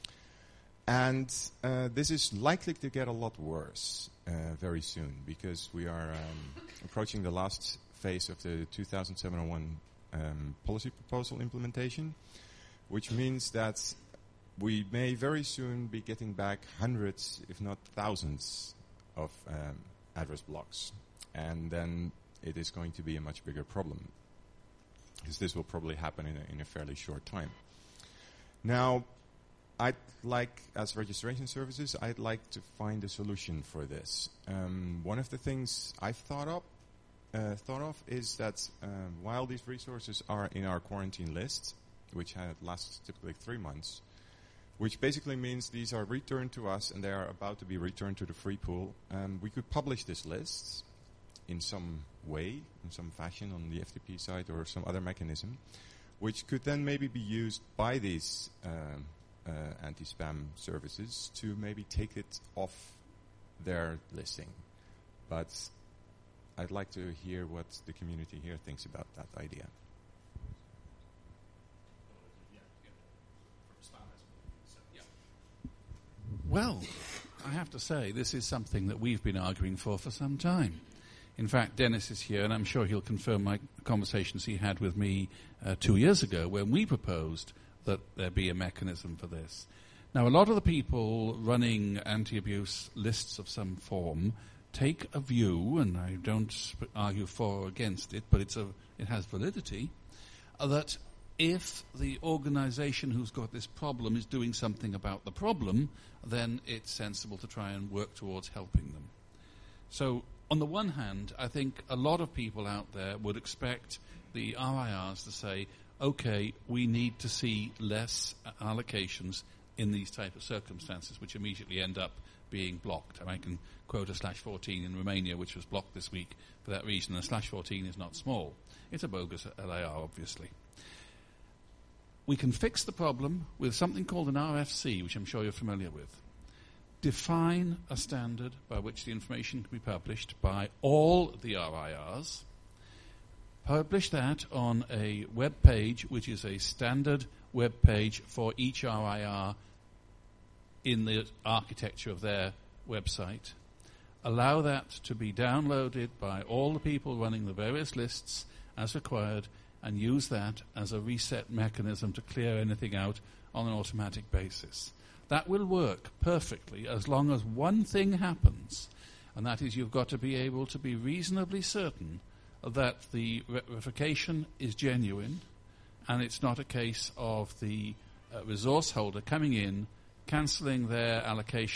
And uh, this is likely to get a lot worse uh, very soon because we are um, approaching the last phase of the two thousand seven oh one um, policy proposal implementation, which means that we may very soon be getting back hundreds, if not thousands, of um, address blocks. And then it is going to be a much bigger problem, because this will probably happen in a, in a fairly short time. Now, I'd like, as registration services, I'd like to find a solution for this. Um, one of the things I've thought of, uh, thought of is that um, while these resources are in our quarantine list, which had lasts typically three months, which basically means these are returned to us and they are about to be returned to the free pool. Um, we could publish this list in some way, in some fashion on the F T P site or some other mechanism, which could then maybe be used by these um, uh, anti-spam services to maybe take it off their listing. But I'd like to hear what the community here thinks about that idea. Well, I have to say, this is something that we've been arguing for for some time. In fact, Dennis is here, and I'm sure he'll confirm my conversations he had with me uh, two years ago when we proposed that there be a mechanism for this. Now, a lot of the people running anti-abuse lists of some form take a view, and I don't sp- argue for or against it, but it's a, it has validity, uh, that if the organization who's got this problem is doing something about the problem, then it's sensible to try and work towards helping them. So, on the one hand, I think a lot of people out there would expect the R I Rs to say, okay, we need to see less allocations in these type of circumstances, which immediately end up being blocked. And I can quote a slash fourteen in Romania, which was blocked this week for that reason. And slash fourteen is not small. It's a bogus L A R, obviously. We can fix the problem with something called an R F C, which I'm sure you're familiar with. Define a standard by which the information can be published by all the R I Rs. Publish that on a web page, which is a standard web page for each R I R in the architecture of their website. Allow that to be downloaded by all the people running the various lists as required, and use that as a reset mechanism to clear anything out on an automatic basis. That will work perfectly as long as one thing happens, and that is you've got to be able to be reasonably certain that the verification is genuine, and it's not a case of the uh, resource holder coming in, cancelling their allocation,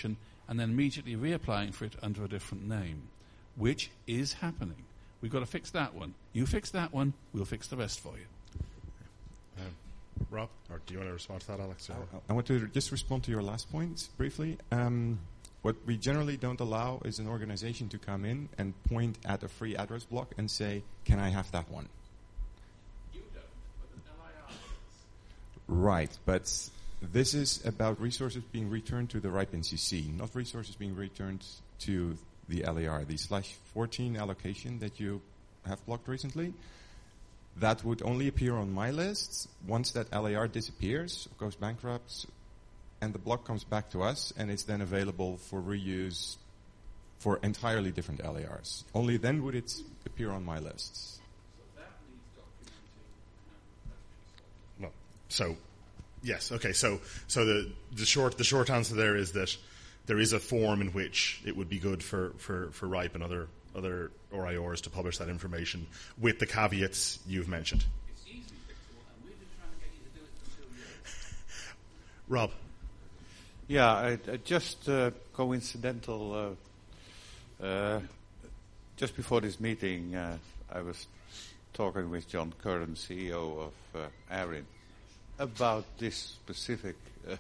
and then immediately reapplying for it under a different name, which is happening. We've got to fix that one. You fix that one, we'll fix the rest for you. Um, Rob, or do you want to respond to that, Alex? I, I want to just respond to your last point briefly. Um, what we generally don't allow is an organization to come in and point at a free address block and say, can I have that one? You don't, but the L I R does. Right, but this is about resources being returned to the RIPE N C C, not resources being returned to the L A R. The slash fourteen allocation that you have blocked recently, that would only appear on my list once that L A R disappears, goes bankrupt, and the block comes back to us, and it's then available for reuse for entirely different L A Rs. Only then would it appear on my lists. So that needs documenting. No. So, yes. Okay. So, so the the short the short answer there is that there is a form in which it would be good for for for RIPE and other other O R I Ors to publish that information with the caveats you've mentioned. It's easily fixable, and we've been trying to get you to do it for two years. Rob. Yeah, I, I just uh, coincidental. Uh, uh, just before this meeting, uh, I was talking with John Curran, C E O of uh, Arin, about this specific uh,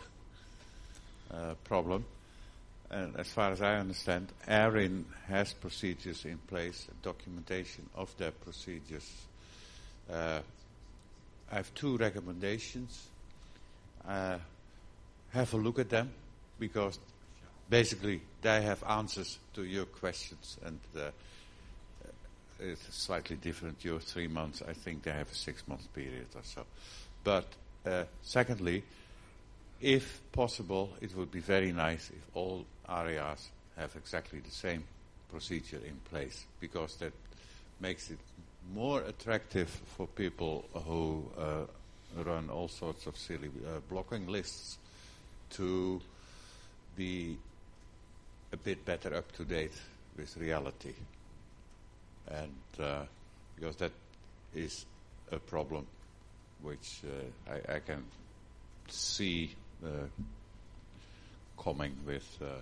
uh, problem. And as far as I understand, Arin has procedures in place, documentation of their procedures. Uh, I have two recommendations. Uh, have a look at them, because basically they have answers to your questions, and uh, it's slightly different. You're three months, I think they have a six-month period or so. But uh, secondly, if possible, it would be very nice if all areas have exactly the same procedure in place, because that makes it more attractive for people who uh, run all sorts of silly uh, blocking lists to be a bit better up to date with reality. And uh, because that is a problem which uh, I, I can see uh, coming with uh,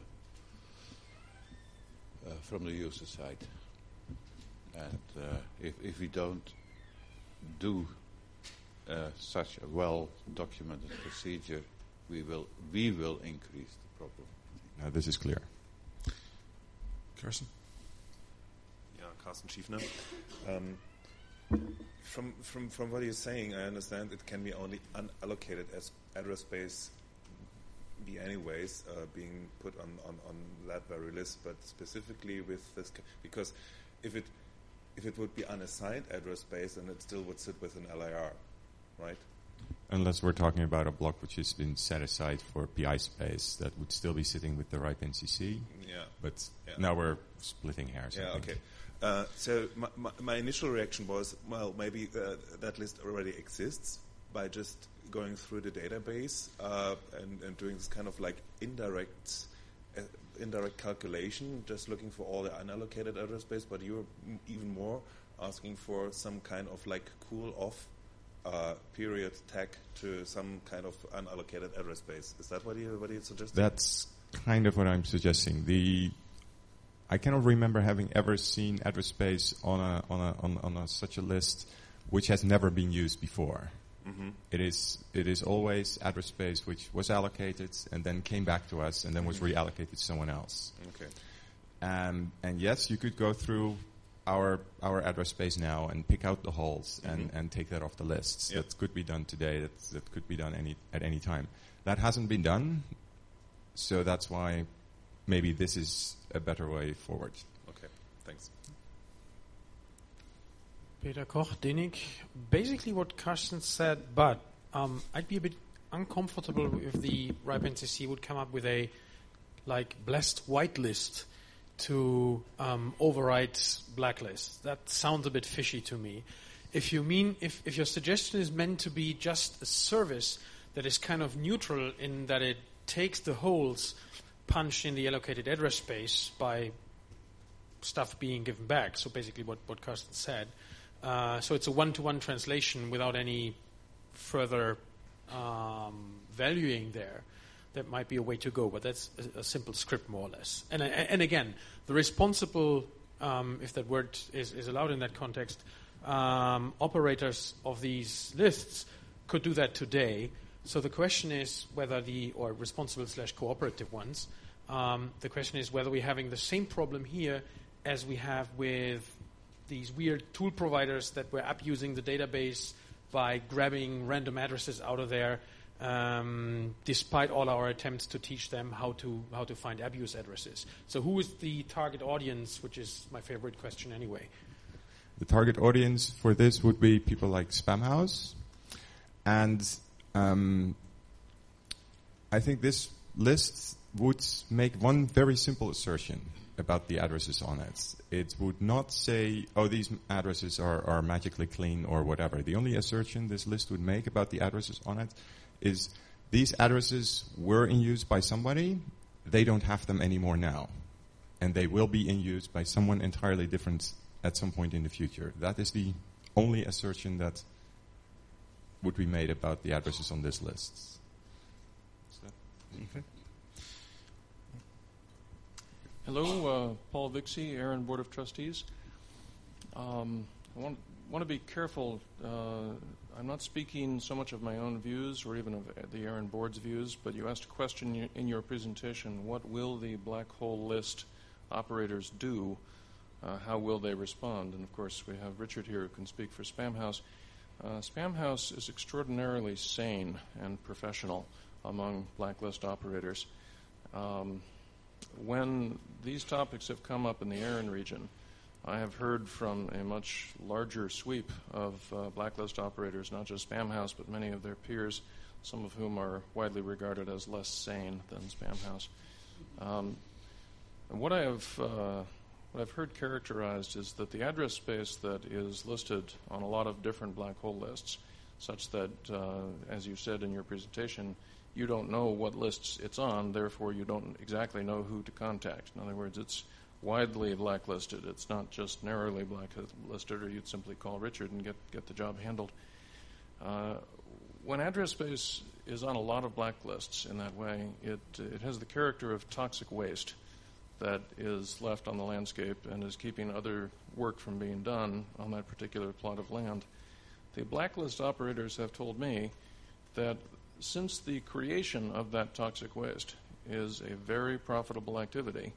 uh, from the user side. And uh, if, if we don't do uh, such a well-documented procedure, we will we will increase the problem. Now this is clear. Carsten? Yeah, Carsten Schiefner. Um, from from from what you're saying, I understand it can be only unallocated as address space be anyways uh, being put on on on Ladberry list, but specifically with this, because if it if it would be unassigned address space, then it still would sit with an L I R, right? Unless we're talking about a block which has been set aside for P I space, that would still be sitting with the RIPE N C C. Yeah. But yeah. now we're splitting hairs. Yeah, I think. okay. Uh, so my, my, my initial reaction was, well, maybe uh, that list already exists by just going through the database uh, and, and doing this kind of like indirect uh, indirect calculation, just looking for all the unallocated address space, but you're m- even more asking for some kind of like cool off Uh, period tag to some kind of unallocated address space. Is that what you what you suggesting? That's kind of what I'm suggesting. The I cannot remember having ever seen address space on a on a on, on a, such a list which has never been used before. Mm-hmm. It is it is always address space which was allocated and then came back to us and then was reallocated to someone else. Okay. Um, and yes, you could go through our our address space now and pick out the holes and, mm-hmm. and take that off the lists. Yep. That could be done today. That that could be done any at any time. That hasn't been done, so that's why maybe this is a better way forward. Okay, thanks. Peter Koch, D I N I C. Basically what Carsten said, but um, I'd be a bit uncomfortable if the RIPE N C C would come up with a like blessed whitelist to um, override blacklists. That sounds a bit fishy to me. If you mean, if, if your suggestion is meant to be just a service that is kind of neutral in that it takes the holes punched in the allocated address space by stuff being given back, so basically what, what Carsten said, uh, so it's a one-to-one translation without any further um, valuing there, that might be a way to go. But that's a, a simple script, more or less. And, and again, the responsible, um, if that word is, is allowed in that context, um, operators of these lists could do that today. So the question is whether the, or responsible slash cooperative ones, um, the question is whether we're having the same problem here as we have with these weird tool providers that were abusing the database by grabbing random addresses out of there, um, despite all our attempts to teach them how to how to find abuse addresses. So who is the target audience, which is my favorite question anyway? The target audience for this would be people like Spamhaus. And um, I think this list would make one very simple assertion about the addresses on it. It would not say, oh, these addresses are, are magically clean or whatever. The only assertion this list would make about the addresses on it is these addresses were in use by somebody, they don't have them anymore now. And they will be in use by someone entirely different at some point in the future. That is the only assertion that would be made about the addresses on this list. Is that okay? Hello, uh, Paul Vixie, Aaron Board of Trustees. Um, I want, want to be careful. Uh, I'm not speaking so much of my own views or even of the Aaron Board's views, but you asked a question in your presentation, what will the black hole list operators do? Uh, how will they respond? And of course, we have Richard here who can speak for Spamhaus. Uh, Spamhaus is extraordinarily sane and professional among blacklist operators. Um, When these topics have come up in the Aaron region, I have heard from a much larger sweep of uh, blacklist operators, not just Spamhaus, but many of their peers, some of whom are widely regarded as less sane than Spamhaus. Um, and what I have uh, what I've heard characterized is that the address space that is listed on a lot of different black hole lists, such that, uh, as you said in your presentation, you don't know what lists it's on, therefore you don't exactly know who to contact. In other words, it's widely blacklisted. It's not just narrowly blacklisted, or you'd simply call Richard and get, get the job handled. Uh, when address space is on a lot of blacklists in that way, it, it has the character of toxic waste that is left on the landscape and is keeping other work from being done on that particular plot of land. The blacklist operators have told me that since the creation of that toxic waste is a very profitable activity,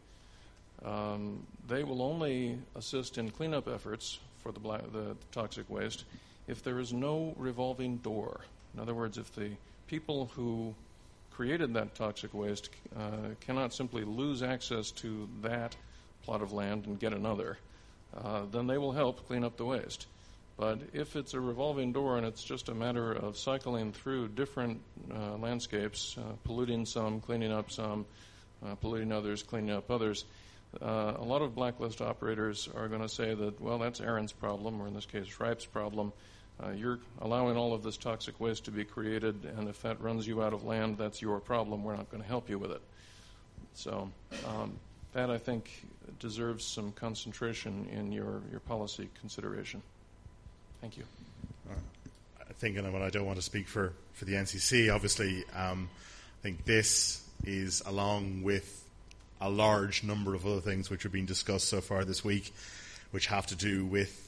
um, they will only assist in cleanup efforts for the, black, the toxic waste if there is no revolving door. In other words, if the people who created that toxic waste uh, cannot simply lose access to that plot of land and get another, uh, then they will help clean up the waste. But if it's a revolving door and it's just a matter of cycling through different uh, landscapes, uh, polluting some, cleaning up some, uh, polluting others, cleaning up others, uh, a lot of blacklist operators are going to say that, well, that's Aaron's problem, or in this case, Ripe's problem. Uh, you're allowing all of this toxic waste to be created, and if that runs you out of land, that's your problem. We're not going to help you with it. So um, that, I think, deserves some concentration in your, your policy consideration. Thank you. Uh, I think, and I don't want to speak for, for the N C C, obviously, um, I think this is, along with a large number of other things which have been discussed so far this week, which have to do with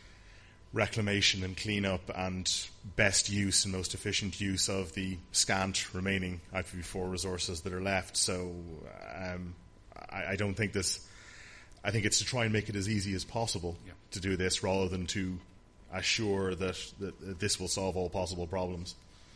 reclamation and cleanup and best use and most efficient use of the scant remaining I P v four resources that are left. So um, I, I don't think this, I think it's to try and make it as easy as possible yeah. to do this rather than to assure that, that this will solve all possible problems.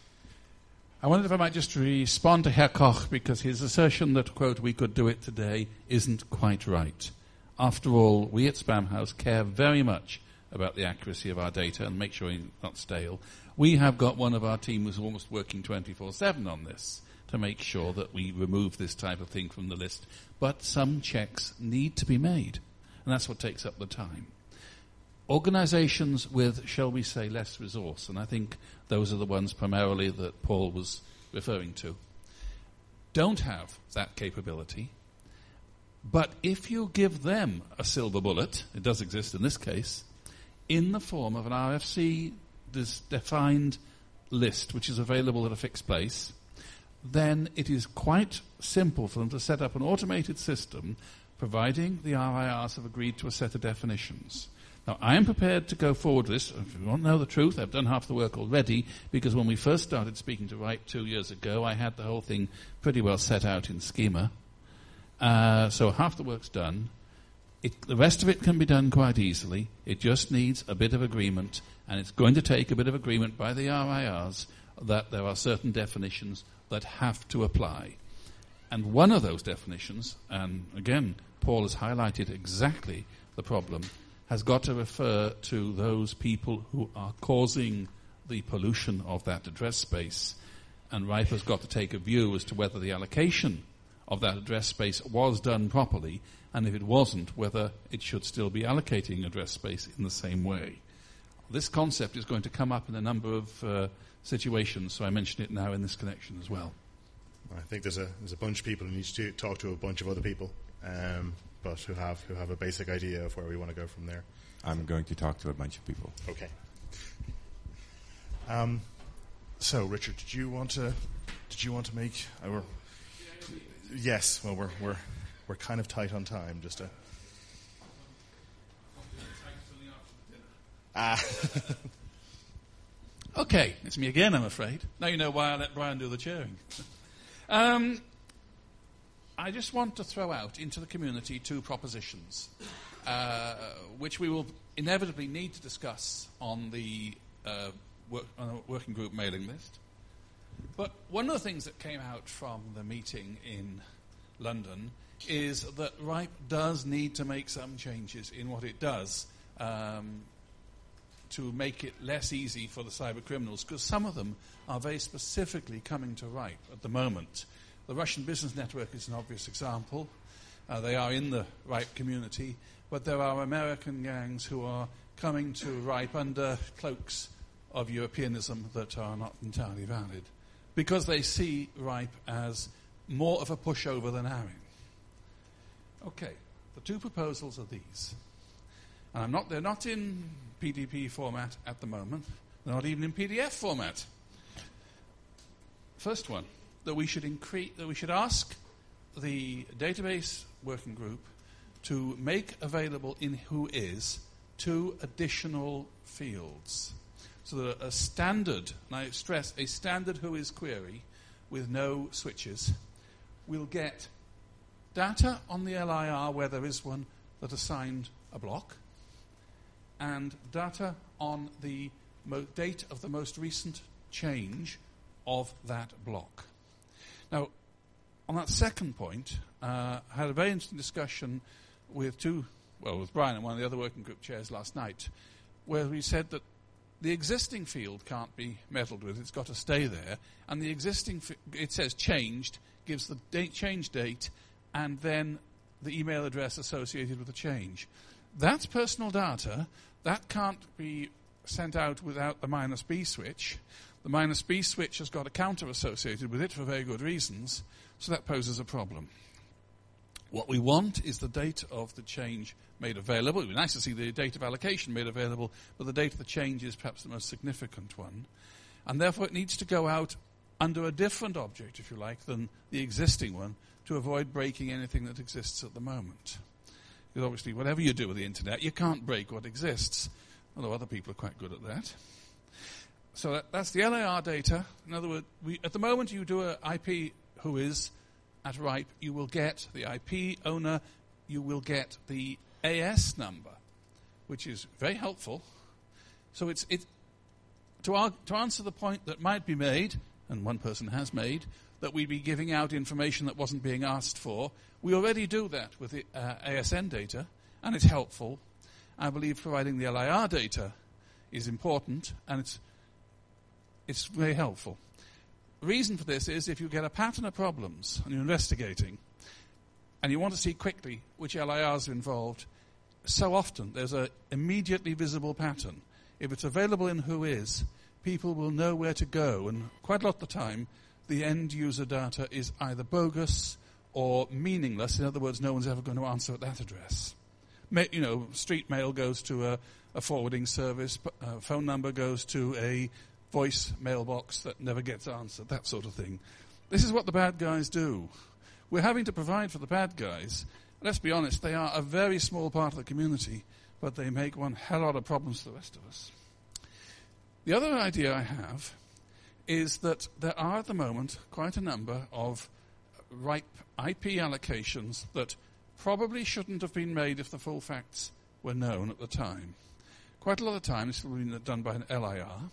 I wondered if I might just respond to Herr Koch, because his assertion that, quote, we could do it today isn't quite right. After all, we at Spamhaus care very much about the accuracy of our data and make sure it's not stale. We have got one of our team who's almost working twenty-four seven on this to make sure that we remove this type of thing from the list. But some checks need to be made, and that's what takes up the time. Organizations with, shall we say, less resource, and I think those are the ones primarily that Paul was referring to, don't have that capability. But if you give them a silver bullet, it does exist in this case, in the form of an R F C defined list which is available at a fixed place, then it is quite simple for them to set up an automated system providing the R I Rs have agreed to a set of definitions. Now, I am prepared to go forward with this. If you want to know the truth, I've done half the work already, because when we first started speaking to RIPE two years ago, I had the whole thing pretty well set out in schema. Uh, so half the work's done. It, the rest of it can be done quite easily. It just needs a bit of agreement, and it's going to take a bit of agreement by the R I Rs that there are certain definitions that have to apply. And one of those definitions, and again, Paul has highlighted exactly the problem, has got to refer to those people who are causing the pollution of that address space. And RIPE has got to take a view as to whether the allocation of that address space was done properly, and if it wasn't, whether it should still be allocating address space in the same way. This concept is going to come up in a number of uh, situations, so I mention it now in this connection as well. I think there's a there's a bunch of people who need to talk to a bunch of other people, um, but who have who have a basic idea of where we want to go from there. I'm going to talk to a bunch of people. Okay. Um, so, Richard, did you want to did you want to make? Uh, we're, yes. Well, we're we're we're kind of tight on time. Just to. Ah. Okay, it's me again, I'm afraid. Now you know why I let Brian do the chairing. um, I just want to throw out into the community two propositions, uh, which we will inevitably need to discuss on the uh, work, on a working group mailing list. But one of the things that came out from the meeting in London is that RIPE does need to make some changes in what it does um, to make it less easy for the cyber criminals, because some of them are very specifically coming to RIPE at the moment. The Russian Business Network is an obvious example. Uh, they are in the RIPE community, but there are American gangs who are coming to RIPE under cloaks of Europeanism that are not entirely valid, because they see RIPE as more of a pushover than ARIN. Okay, the two proposals are these. And I'm not, they're not in P D P format at the moment. They're not even in P D F format. First one, that we should increase, that we should ask the database working group to make available in WHOIS two additional fields. So that a standard, and I stress, a standard WHOIS query with no switches will get data on the L I R where there is one that assigned a block, and data on the mo- date of the most recent change of that block. Now, on that second point, uh, I had a very interesting discussion with two, well, with Brian and one of the other working group chairs last night, where we said that the existing field can't be meddled with, it's got to stay there, and the existing, fi- it says changed, gives the date, change date, and then the email address associated with the change. That's personal data. That can't be sent out without the minus B switch. The minus B switch has got a counter associated with it for very good reasons, so that poses a problem. What we want is the date of the change made available. It would be nice to see the date of allocation made available, but the date of the change is perhaps the most significant one. And therefore it needs to go out under a different object, if you like, than the existing one, to avoid breaking anything that exists at the moment. Because obviously, whatever you do with the internet, you can't break what exists, although other people are quite good at that. So that, that's the L A R data. In other words, we, at the moment you do an I P WHOIS at RIPE, you will get the I P owner, you will get the A S number, which is very helpful. So it's it to, ar- to answer the point that might be made, and one person has made, that we'd be giving out information that wasn't being asked for. We already do that with the uh, A S N data, and it's helpful. I believe providing the L I R data is important, and it's it's very helpful. The reason for this is if you get a pattern of problems and you're investigating, and you want to see quickly which L I Rs are involved, so often there's an immediately visible pattern. If it's available in WHOIS, people will know where to go, and quite a lot of the time, the end user data is either bogus or meaningless. In other words, no one's ever going to answer at that address. Ma- you know, street mail goes to a, a forwarding service, uh, phone number goes to a voice mailbox that never gets answered, that sort of thing. this is what the bad guys do. We're having to provide for the bad guys. Let's be honest, they are a very small part of the community, but they make one hell of a lot of problems to the rest of us. The other idea I have is that there are at the moment quite a number of ripe I P allocations that probably shouldn't have been made if the full facts were known at the time. Quite a lot of times this will be done by an L I R.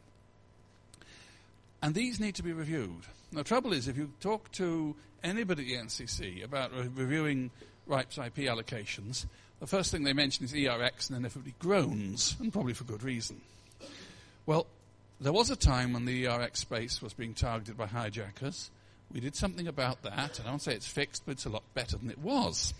And these need to be reviewed. The trouble is, if you talk to anybody at the N C C about re- reviewing RIPE's I P allocations, the first thing they mention is E R X, and then everybody groans, and probably for good reason. Well, there was a time when the E R X space was being targeted by hijackers. We did something about that. I don't say it's fixed, but it's a lot better than it was.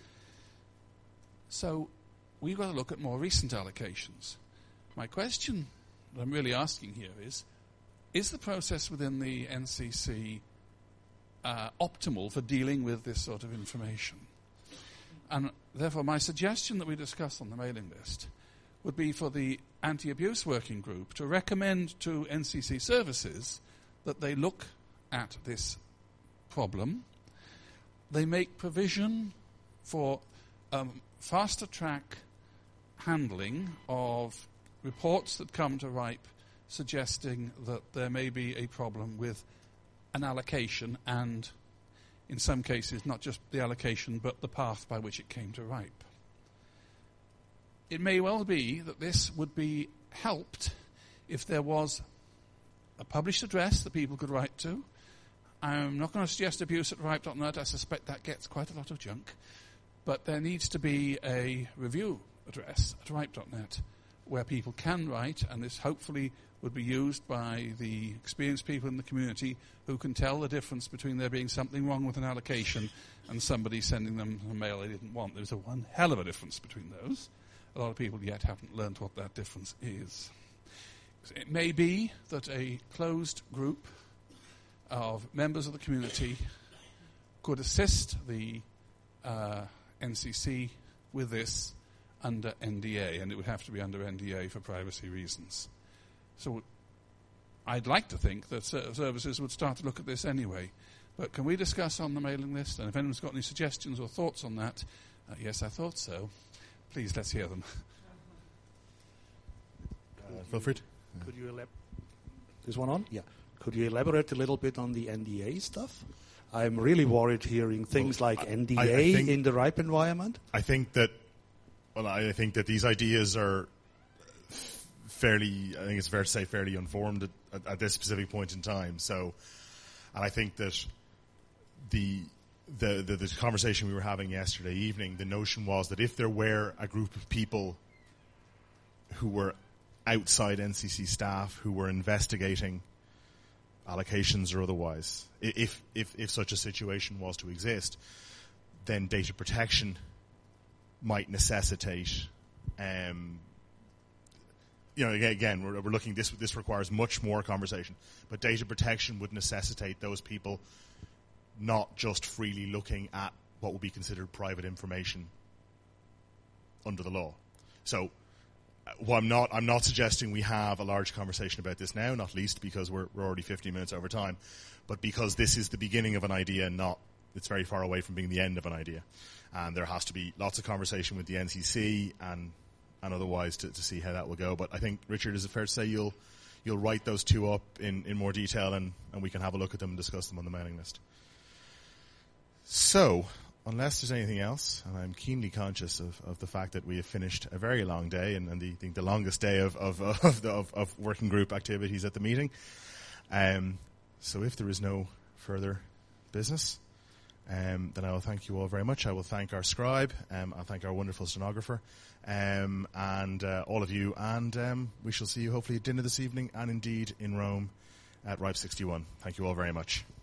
So we've got to look at more recent allocations. My question that I'm really asking here is, is the process within the N C C uh, optimal for dealing with this sort of information? And therefore my suggestion that we discuss on the mailing list would be for the anti-abuse working group to recommend to N C C services that they look at this problem, they make provision for um, faster track handling of reports that come to RIPE suggesting that there may be a problem with an allocation and, in some cases, not just the allocation but the path by which it came to RIPE. It may well be that this would be helped if there was a published address that people could write to. I'm not going to suggest abuse at ripe dot net. I suspect that gets quite a lot of junk. But there needs to be a review address at ripe dot net where people can write, and this hopefully would be used by the experienced people in the community who can tell the difference between there being something wrong with an allocation and somebody sending them a mail they didn't want. There's a one hell of a difference between those. A lot of people yet haven't learned what that difference is. It may be that a closed group of members of the community could assist the uh, N C C with this under N D A, and it would have to be under N D A for privacy reasons. So I'd like to think that services would start to look at this anyway. But can we discuss on the mailing list? And if anyone's got any suggestions or thoughts on that, uh, yes, I thought so. Please, let's hear them. Uh, Wilfried? Could you elaborate? This one on? Yeah. Could you elaborate a little bit on the N D A stuff? I'm really worried hearing things well, like I, N D A I, I think, in the RIPE environment. I think that, well, I think that these ideas are fairly, I think it's fair to say, fairly informed at, at, at this specific point in time. So, and I think that the, the the the conversation we were having yesterday evening, the notion was that if there were a group of people who were outside N C C staff who were investigating allocations or otherwise, if if if such a situation was to exist, then data protection might necessitate, um, you know, again, we're, we're looking, this this requires much more conversation, but data protection would necessitate those people not just freely looking at what would be considered private information under the law. So, well, I'm not I'm not suggesting we have a large conversation about this now, not least because we're, we're already fifteen minutes over time, but because this is the beginning of an idea, not it's very far away from being the end of an idea. And there has to be lots of conversation with the N C C and and otherwise to, to see how that will go. But I think, Richard, is it fair to say you'll you'll write those two up in, in more detail and, and we can have a look at them and discuss them on the mailing list. So, unless there's anything else, and I'm keenly conscious of, of the fact that we have finished a very long day and, and the, I think the longest day of of, of, the, of of working group activities at the meeting. Um, so if there is no further business, um, then I will thank you all very much. I will thank our scribe, um, I'll thank our wonderful stenographer, um, and uh, all of you, and um, we shall see you hopefully at dinner this evening and indeed in Rome at RIPE sixty-one. Thank you all very much.